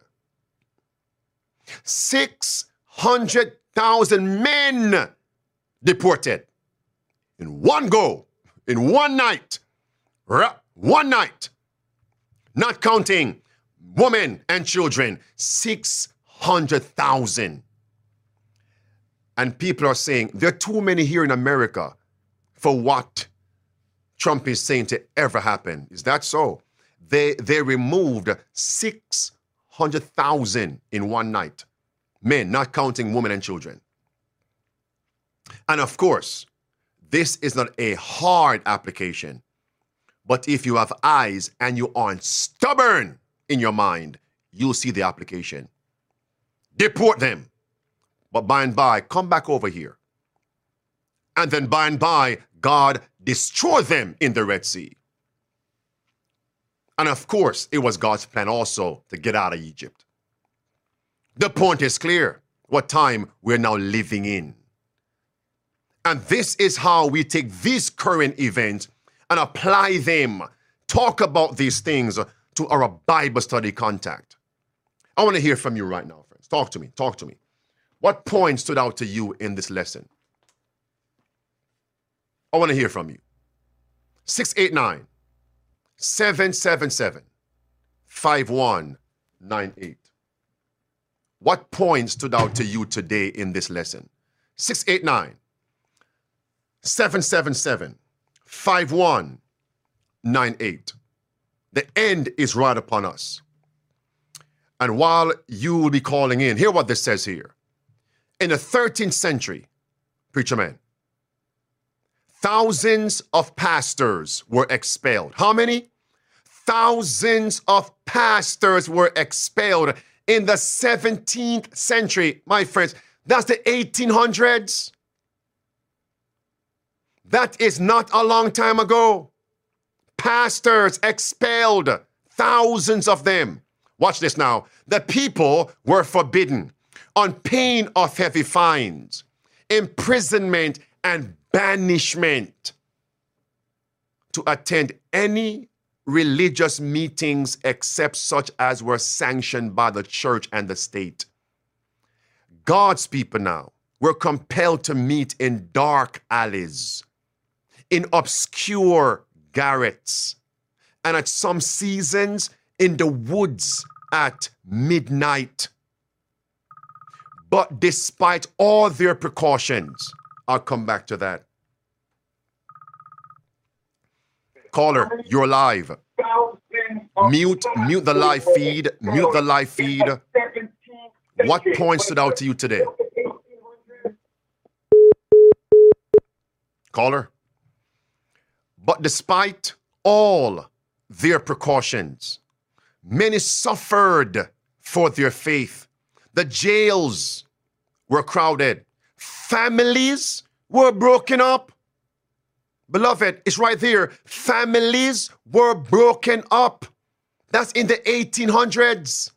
600,000 men deported in one go, in one night. One night. Not counting women and children. 600,000. And people are saying, there are too many here in America for what Trump is saying to ever happen. Is that so? They removed 600,000 in one night. Men, not counting women and children. And of course, this is not a hard application. But if you have eyes and you aren't stubborn in your mind, you'll see the application. Deport them. But by and by, come back over here. And then by and by, God destroyed them in the Red Sea. And of course, it was God's plan also to get out of Egypt. The point is clear, what time we're now living in. And this is how we take these current events and apply them, talk about these things to our Bible study contact. I want to hear from you right now, friends. Talk to me. What point stood out to you in this lesson? I want to hear from you. 689-777-5198. What point stood out to you today in this lesson? 689-777-5198. The end is right upon us. And while you will be calling in, hear what this says here. In the 13th century, preacher man, thousands of pastors were expelled. How many? Thousands of pastors were expelled in the 17th century. My friends, that's the 1800s. That is not a long time ago. Pastors expelled, thousands of them. Watch this now. The people were forbidden on pain of heavy fines, imprisonment, and banishment to attend any religious meetings except such as were sanctioned by the church and the state. God's people now were compelled to meet in dark alleys, in obscure garrets, and at some seasons in the woods at midnight. But despite all their precautions, I'll come back to that. Caller, you're live. Mute the live feed. Mute the live feed. What point stood out to you today? Caller. But despite all their precautions. Many suffered for their faith. The jails were crowded. Families were broken up. Beloved, it's right there. Families were broken up. That's in the 1800s.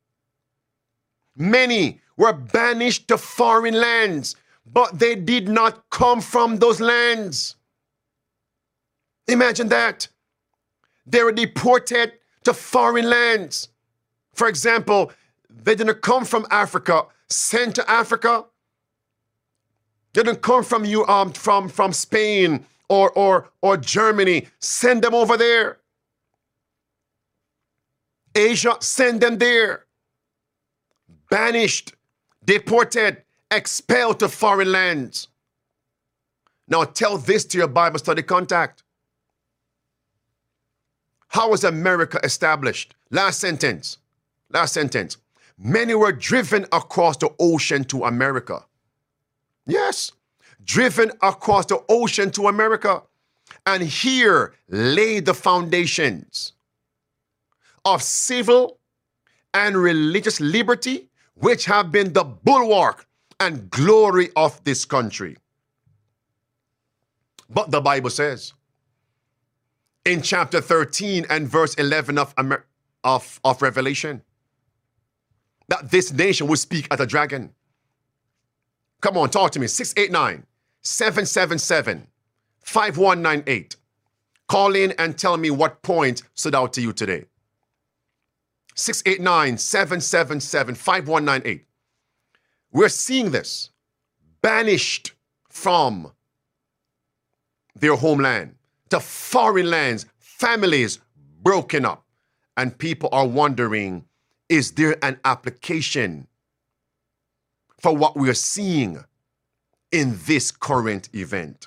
Many were banished to foreign lands, but they did not come from those lands. Imagine that. They were deported to foreign lands. For example, they didn't come from Africa, sent to Africa. They didn't come from Spain or Germany, send them over there. Asia, send them there. Banished, deported, expelled to foreign lands. Now tell this to your Bible study contact. How was America established? Last sentence. Many were driven across the ocean to America. Yes, driven across the ocean to America. And here lay the foundations of civil and religious liberty, which have been the bulwark and glory of this country. But the Bible says in chapter 13 and verse 11 of Revelation that this nation will speak as a dragon. Come on, talk to me. 689-777-5198. Call in and tell me what point stood out to you today. 689-777-5198. We're seeing this. Banished from their homeland to foreign lands, families broken up. And people are wondering, is there an application for what we are seeing in this current event?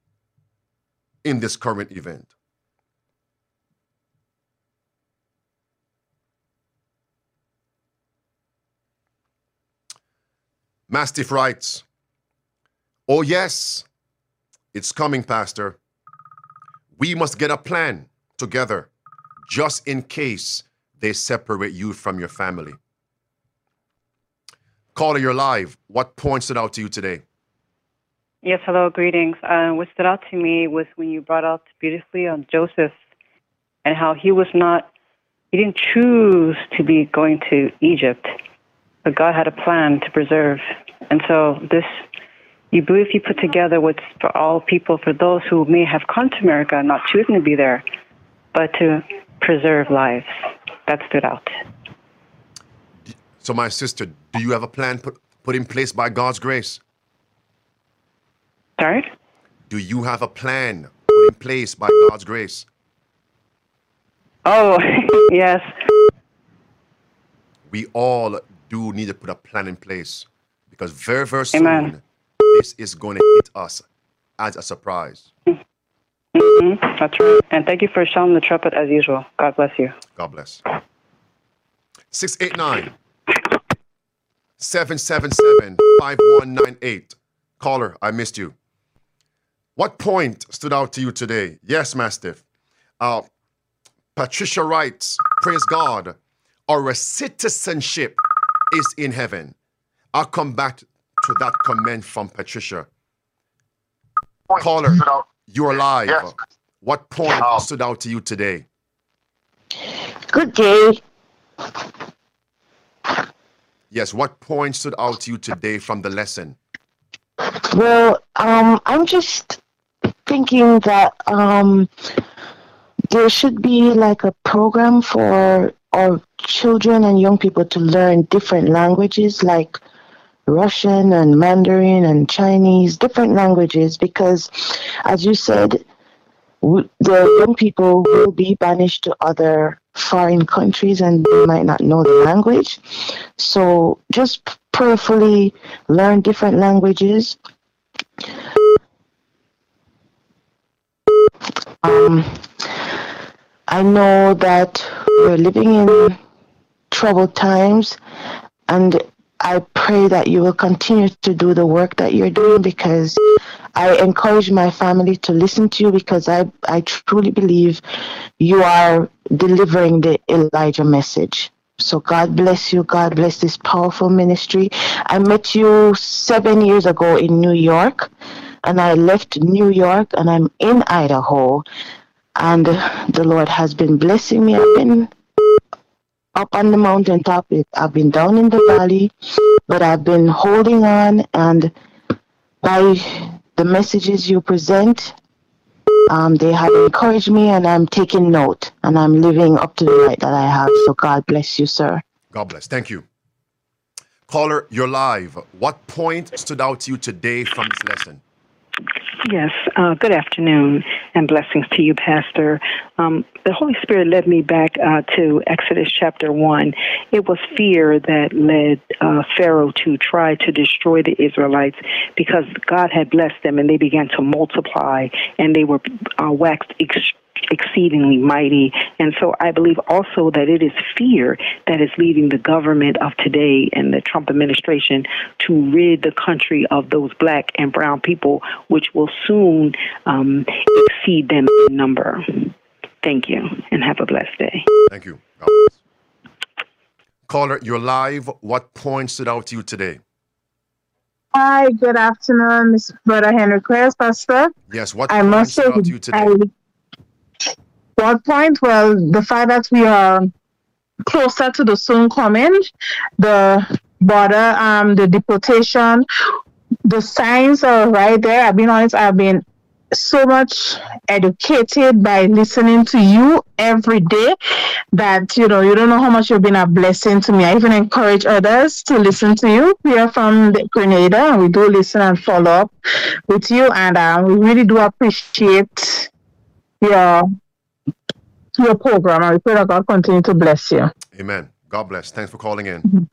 Mastiff writes, "Oh yes, it's coming, Pastor. We must get a plan together just in case they separate you from your family." Caller, you're live. What point stood out to you today? Yes, hello, greetings. What stood out to me was when you brought out beautifully on Joseph and how he didn't choose to be going to Egypt, but God had a plan to preserve. And so you briefly put together what's for all people, for those who may have come to America, not choosing to be there, but to preserve lives. That stood out. So, my sister, do you have a plan put in place by God's grace? Sorry? Do you have a plan put in place by God's grace? Oh, yes. We all do need to put a plan in place because very, very soon, Amen. This is going to hit us as a surprise. Mm-hmm. That's right. And thank you for sounding the trumpet as usual. God bless you. God bless. 689-777-5198. Caller, I missed you. What point stood out to you today? Yes, Mastiff. Patricia writes, praise God, our citizenship is in heaven. I'll come back to that comment from Patricia. Caller, you're live. Yes. What point stood out to you today? Good day. Yes, what point stood out to you today from the lesson? Well, I'm just thinking that there should be like a program for our children and young people to learn different languages like Russian and Mandarin and Chinese, different languages, because as you said, the young people will be banished to other foreign countries and they might not know the language. So just prayerfully learn different languages. I know that we're living in troubled times, and I pray that you will continue to do the work that you're doing, because I encourage my family to listen to you, because I truly believe you are delivering the Elijah message. So God bless you. God bless this powerful ministry. I met you 7 years ago in New York, and I left New York and I'm in Idaho, and the Lord has been blessing me. I've been up on the mountaintop. I've been down in the valley, but I've been holding on, and by the messages you present, they have encouraged me, and I'm taking note, and I'm living up to the light that I have. So God bless you, sir. God bless. Thank you. Caller, you're live. What point stood out to you today from this lesson? Yes, good afternoon and blessings to you, Pastor. The Holy Spirit led me back to Exodus chapter 1. It was fear that led Pharaoh to try to destroy the Israelites, because God had blessed them and they began to multiply, and they were waxed exceedingly mighty. And so I believe also that it is fear that is leading the government of today and the Trump administration to rid the country of those black and brown people, which will soon exceed them in number. Thank you, and have a blessed day. Thank you. God bless. Caller, you're live. What point stood out to you today? Hi, good afternoon, Mr. Brother Henry Clares, Pastor. Yes, what point stood out to you today? What point? Well, the fact that we are closer to the soon coming, the border, the deportation, the signs are right there. I've been honest, I've been so much educated by listening to you every day that, you don't know how much you've been a blessing to me. I even encourage others to listen to you. We are from Grenada, and we do listen and follow up with you, and we really do appreciate your program, and we pray that God continue to bless you. Amen. God bless. Thanks for calling in.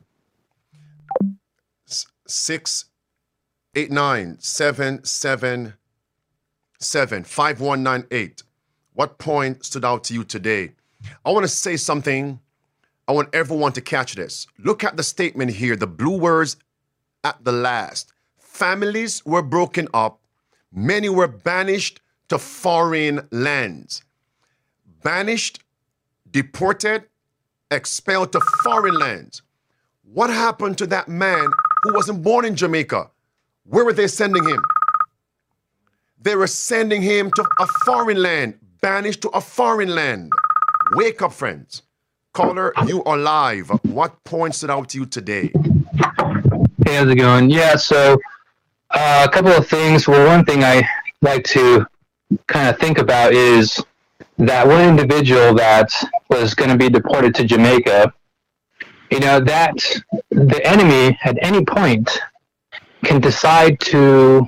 689-777-5198. What point stood out to you today? I want to say something. I want everyone to catch this. Look at the statement here, the blue words at the last. Families were broken up. Many were banished to foreign lands. Banished, deported, expelled to foreign lands. What happened to that man who wasn't born in Jamaica? Where were they sending him? They were sending him to a foreign land, banished to a foreign land. Wake up, friends. Caller, you are live. What point stood out to you today? Hey, how's it going? Yeah, so a couple of things. Well, one thing I like to kind of think about is that one individual that was going to be deported to Jamaica, that the enemy at any point can decide to,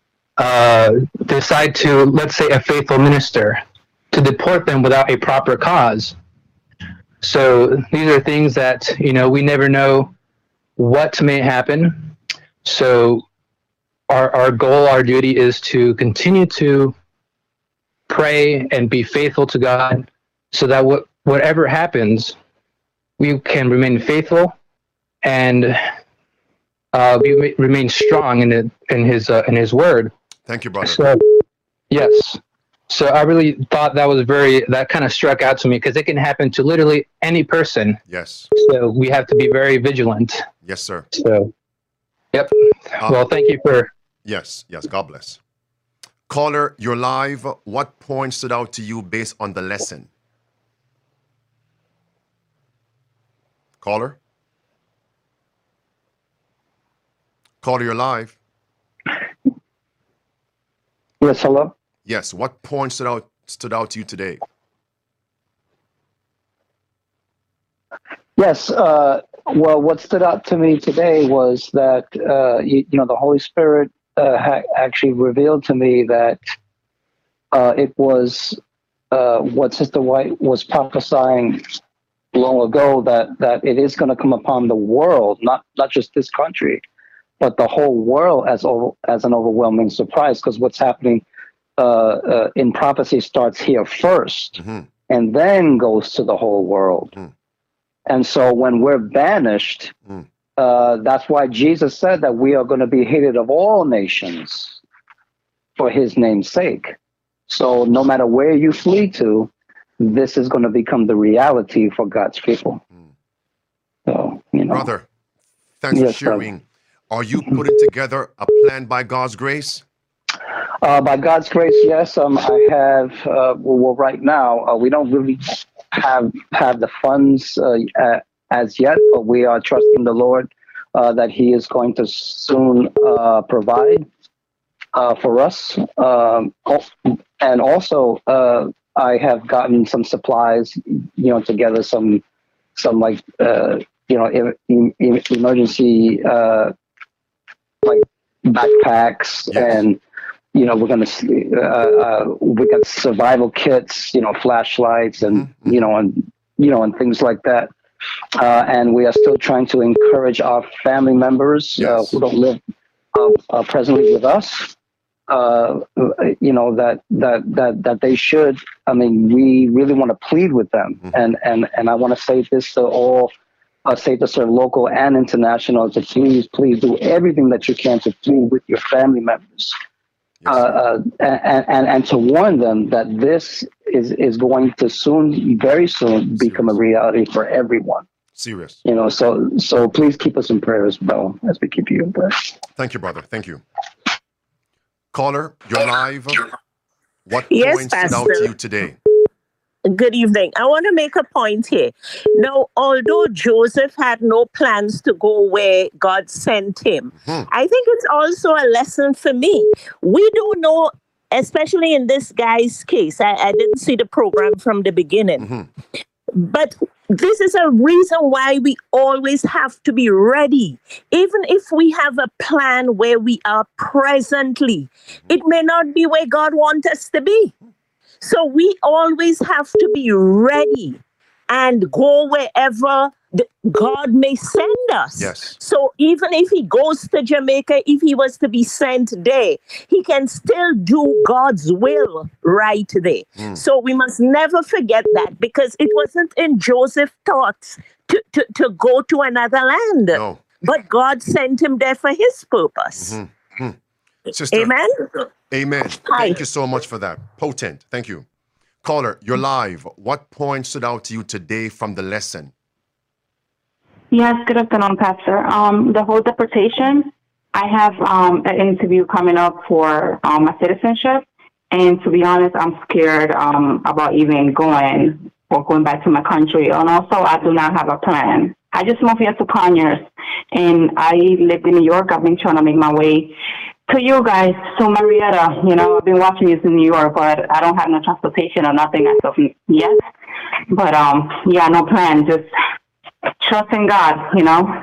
let's say, a faithful minister, to deport them without a proper cause. So these are things that, we never know what may happen. So our goal, our duty is to continue to pray and be faithful to God, so that whatever happens, we can remain faithful and we remain strong in His word. Thank you, brother. So, yes. So I really thought that kind of struck out to me, because it can happen to literally any person. Yes. So we have to be very vigilant. Yes, sir. So, yep. Well, thank you for. Yes. God bless. Caller, you're live. What point stood out to you based on the lesson? Caller? Caller, you're live. Yes, hello? Yes, what point stood out to you today? Yes, well, what stood out to me today was that, the Holy Spirit actually revealed to me that it was what Sister White was prophesying long ago, that it is going to come upon the world, not just this country, but the whole world as an overwhelming surprise, because what's happening in prophecy starts here first, and then goes to the whole world. And so when we're banished, That's why Jesus said that we are going to be hated of all nations for his name's sake. So no matter where you flee to, this is going to become the reality for God's people. So, Brother, thanks for sharing. Brother. Are you putting together a plan by God's grace? By God's grace, yes. I have. Well, right now we don't really have the funds as yet, but we are trusting the Lord that He is going to soon provide for us. And also, I have gotten some supplies, together, some like emergency like backpacks, and we're gonna we got survival kits, flashlights, and and things like that. And we are still trying to encourage our family members who don't live presently with us. That they should. I mean, we really want to plead with them, and I want to say this to all Save to Serve local and international, to please do everything that you can to plead with your family members, and to warn them that this is going to very soon become a reality for everyone. Serious. So please keep us in prayer as well as we keep you in prayer. Thank you, brother. Thank you. Caller, you're live. What points stood out to you today? Good evening. I want to make a point here. Now, although Joseph had no plans to go where God sent him, I think it's also a lesson for me. We don't know, especially in this guy's case. I didn't see the program from the beginning. But this is a reason why we always have to be ready. Even if we have a plan where we are presently, it may not be where God wants us to be. So we always have to be ready and go wherever God may send us. Yes. So even if he goes to Jamaica, if he was to be sent there, he can still do God's will right there. So we must never forget that, because it wasn't in Joseph's thoughts to go to another land. No. But God sent him there for his purpose. Sister, Amen? Amen. Thank you so much for that. Potent. Thank you. Caller, you're live. What point stood out to you today from the lesson? Yes, good afternoon, Pastor. The whole deportation, I have an interview coming up for my citizenship. And to be honest, I'm scared about even going back to my country. And also, I do not have a plan. I just moved here to Conyers, and I lived in New York. I've been trying to make my way to you guys, to Marietta. I've been watching you in New York, but I don't have no transportation or nothing as of yet. But, no plan. Just trust in God,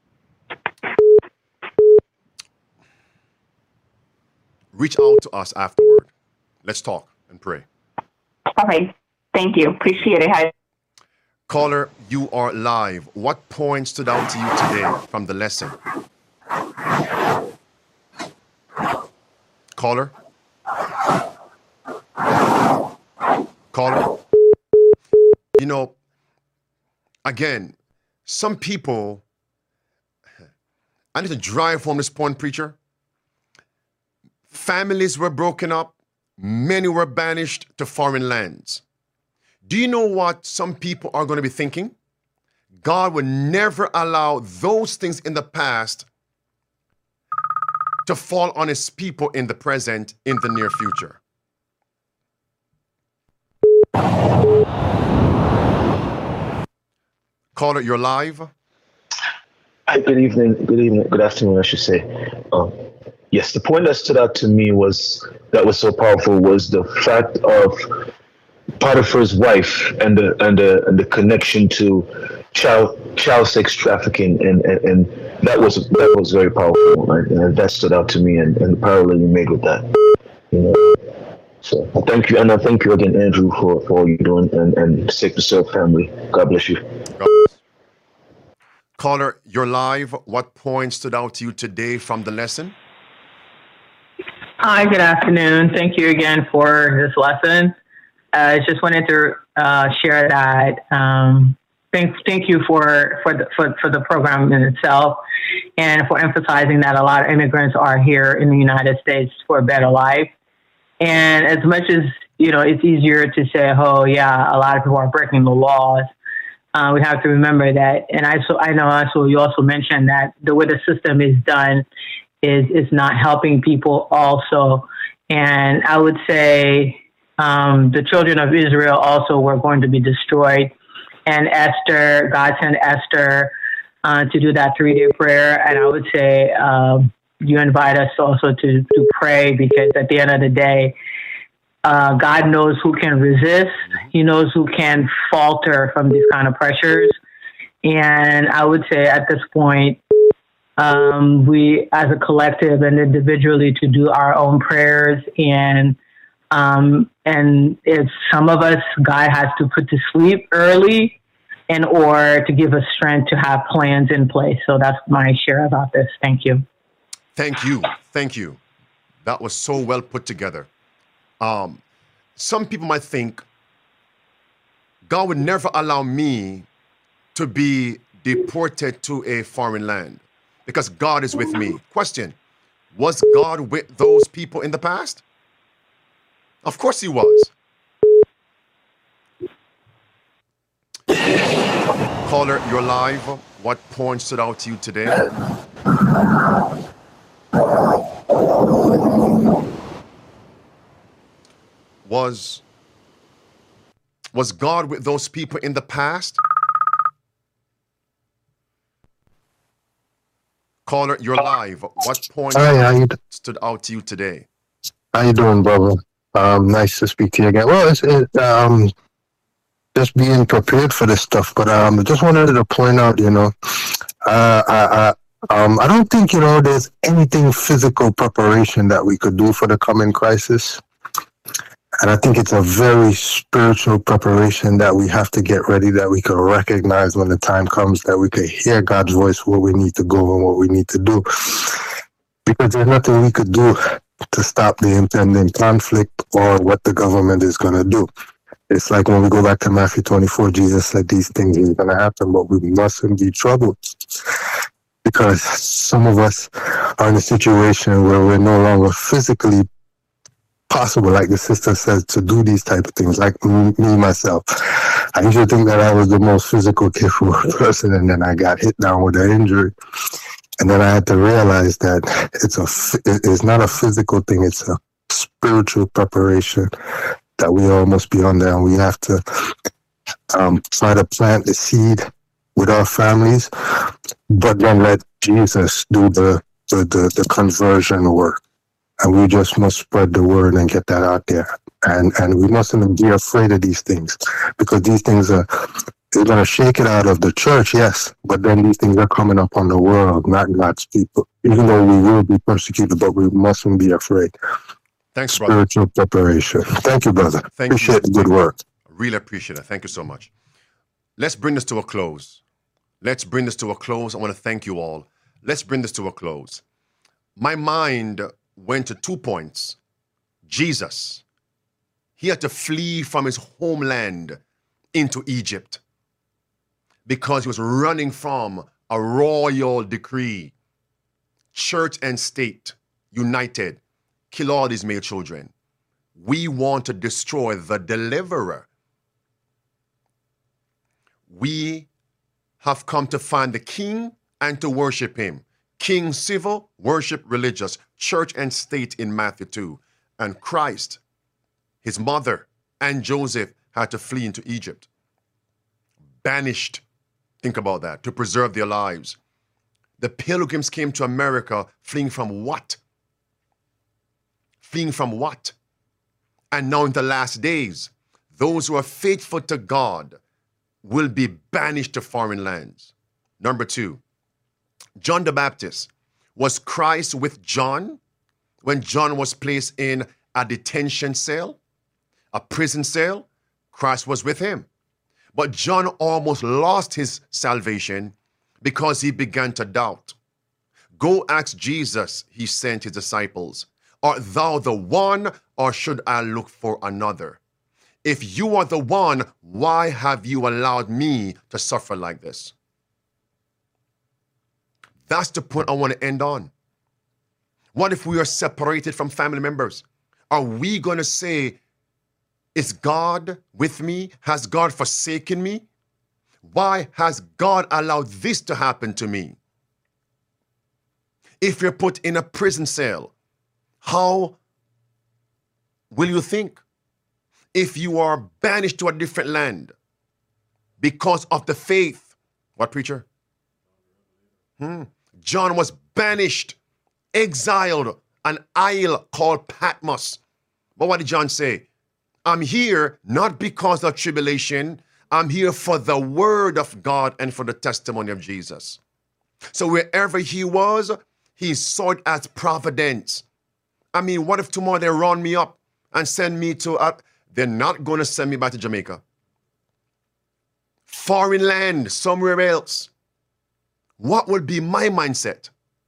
Reach out to us afterward. Let's talk and pray. Okay. Thank you. Appreciate it. Hi. Caller, you are live. What point stood out to you today from the lesson? Caller? Caller? Again, some people, I need to drive home this point, preacher. Families were broken up. Many were banished to foreign lands. Do you know what some people are going to be thinking? God will never allow those things in the past to fall on his people in the present, in the near future. Caller, you're live. Hi, good evening, good afternoon, I should say. Yes, the point that stood out to me that was so powerful was the fact of Potiphar's wife and the connection to child sex trafficking, and that was very powerful, right? And that stood out to me, and the parallel you made with that. So I thank you, and I thank you again, Andrew, for all you're doing, and Save to Serve family. God bless you. God bless. Caller, you're live. What point stood out to you today from the lesson? Hi, good afternoon. Thank you again for this lesson. I just wanted to share that thank you for the program in itself, and for emphasizing that a lot of immigrants are here in the United States for a better life. And as much as, it's easier to say, oh yeah, a lot of people are breaking the laws, we have to remember that. And I know also you also mentioned that the way the system is done is not helping people also. And I would say the children of Israel also were going to be destroyed. And God sent Esther to do that 3-day prayer. And I would say you invite us also to pray, because at the end of the day, God knows who can resist. He knows who can falter from these kind of pressures. And I would say at this point, we as a collective and individually to do our own prayers. And if some of us, God has to put to sleep early in order to give us strength to have plans in place. So that's my share about this. Thank you. Thank you. Thank you. That was so well put together. Some people might think God would never allow me to be deported to a foreign land because God is with me. Question, was God with those people in the past? Of course he was. Caller, you're live. What point stood out to you today? Was God with those people in the past? Caller, you're live. What point stood out to you today? How you doing, brother? Nice to speak to you again. Well, it's just being prepared for this stuff, but I just wanted to point out, I don't think, there's anything physical preparation that we could do for the coming crisis. And I think it's a very spiritual preparation that we have to get ready, that we can recognize when the time comes, that we can hear God's voice, where we need to go and what we need to do. Because there's nothing we could do to stop the impending conflict or what the government is going to do. It's like when we go back to Matthew 24, Jesus said these things are going to happen, but we mustn't be troubled. Because some of us are in a situation where we're no longer physically possible, like the sister says, to do these type of things. Like me, myself, I used to think that I was the most physical capable person, and then I got hit down with an injury. And then I had to realize that it's not a physical thing, it's a spiritual preparation that we all must be under, and we have to try to plant the seed with our families, but then let Jesus do the conversion work. And we just must spread the word and get that out there. And we mustn't be afraid of these things, because these things they're going to shake it out of the church, yes, but then these things are coming up on the world, not God's people. Even though we will be persecuted, but we mustn't be afraid. Thanks, brother. Spiritual preparation. Thank you, brother. Appreciate the good work. Really appreciate it. Thank you so much. Let's bring this to a close. I want to thank you all. Let's bring this to a close. My mind went to 2 points. Jesus. He had to flee from his homeland into Egypt because he was running from a royal decree. Church and state united. Kill all these male children. We want to destroy the deliverer. We have come to find the king and to worship him. King civil, worship religious, church and state in Matthew 2. And Christ, his mother, and Joseph had to flee into Egypt. Banished, think about that, to preserve their lives. The pilgrims came to America fleeing from what? Fleeing from what? And now in the last days, those who are faithful to God will be banished to foreign lands. Number 2, John the Baptist. Was Christ with John when John was placed in a detention cell, a prison cell? Christ was with him. But John almost lost his salvation because he began to doubt. Go ask Jesus, he sent his disciples, art thou the one, or should I look for another? If you are the one, why have you allowed me to suffer like this? That's the point I want to end on. What if we are separated from family members? Are we going to say, is God with me? Has God forsaken me? Why has God allowed this to happen to me? If you're put in a prison cell, how will you think? If you are banished to a different land because of the faith, what preacher? John was banished, exiled, an isle called Patmos. But what did John say? I'm here not because of tribulation. I'm here for the word of God and for the testimony of Jesus. So wherever he was, he saw it as providence. I mean, what if tomorrow they round me up and send me to, they're not going to send me back to Jamaica. Foreign land, somewhere else. What would be my mindset?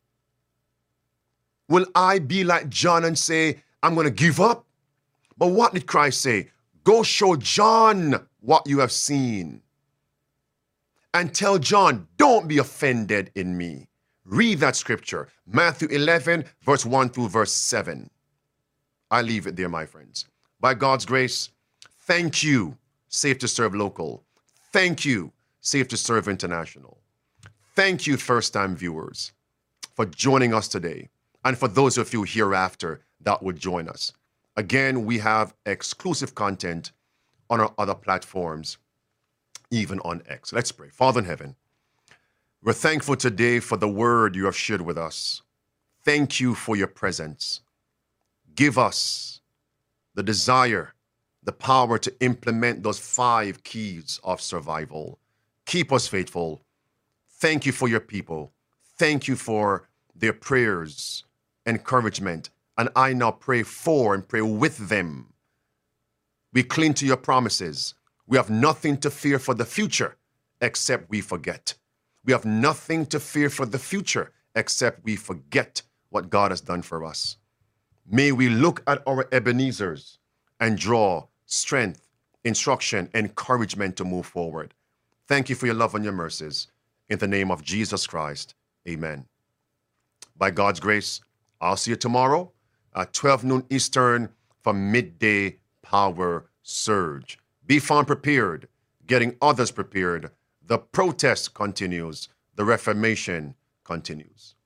Will I be like John and say, I'm going to give up? But what did Christ say? Go show John what you have seen. And tell John, don't be offended in me. Read that scripture. Matthew 11, verse 1 through verse 7. I leave it there, my friends. By God's grace, thank you, Safe to Serve Local. Thank you, Safe to Serve International. Thank you, first-time viewers, for joining us today, and for those of you hereafter that would join us. Again, we have exclusive content on our other platforms, even on X. Let's pray. Father in heaven, we're thankful today for the word you have shared with us. Thank you for your presence. Give us the desire, the power to implement those 5 keys of survival. Keep us faithful. Thank you for your people. Thank you for their prayers, encouragement. And I now pray for and pray with them. We cling to your promises. We have nothing to fear for the future except we forget. We have nothing to fear for the future except we forget what God has done for us. May we look at our Ebenezers and draw strength, instruction, encouragement to move forward. Thank you for your love and your mercies. In the name of Jesus Christ, amen. By God's grace, I'll see you tomorrow at 12 noon Eastern for Midday Power Surge. Be found prepared, getting others prepared. The protest continues. The Reformation continues.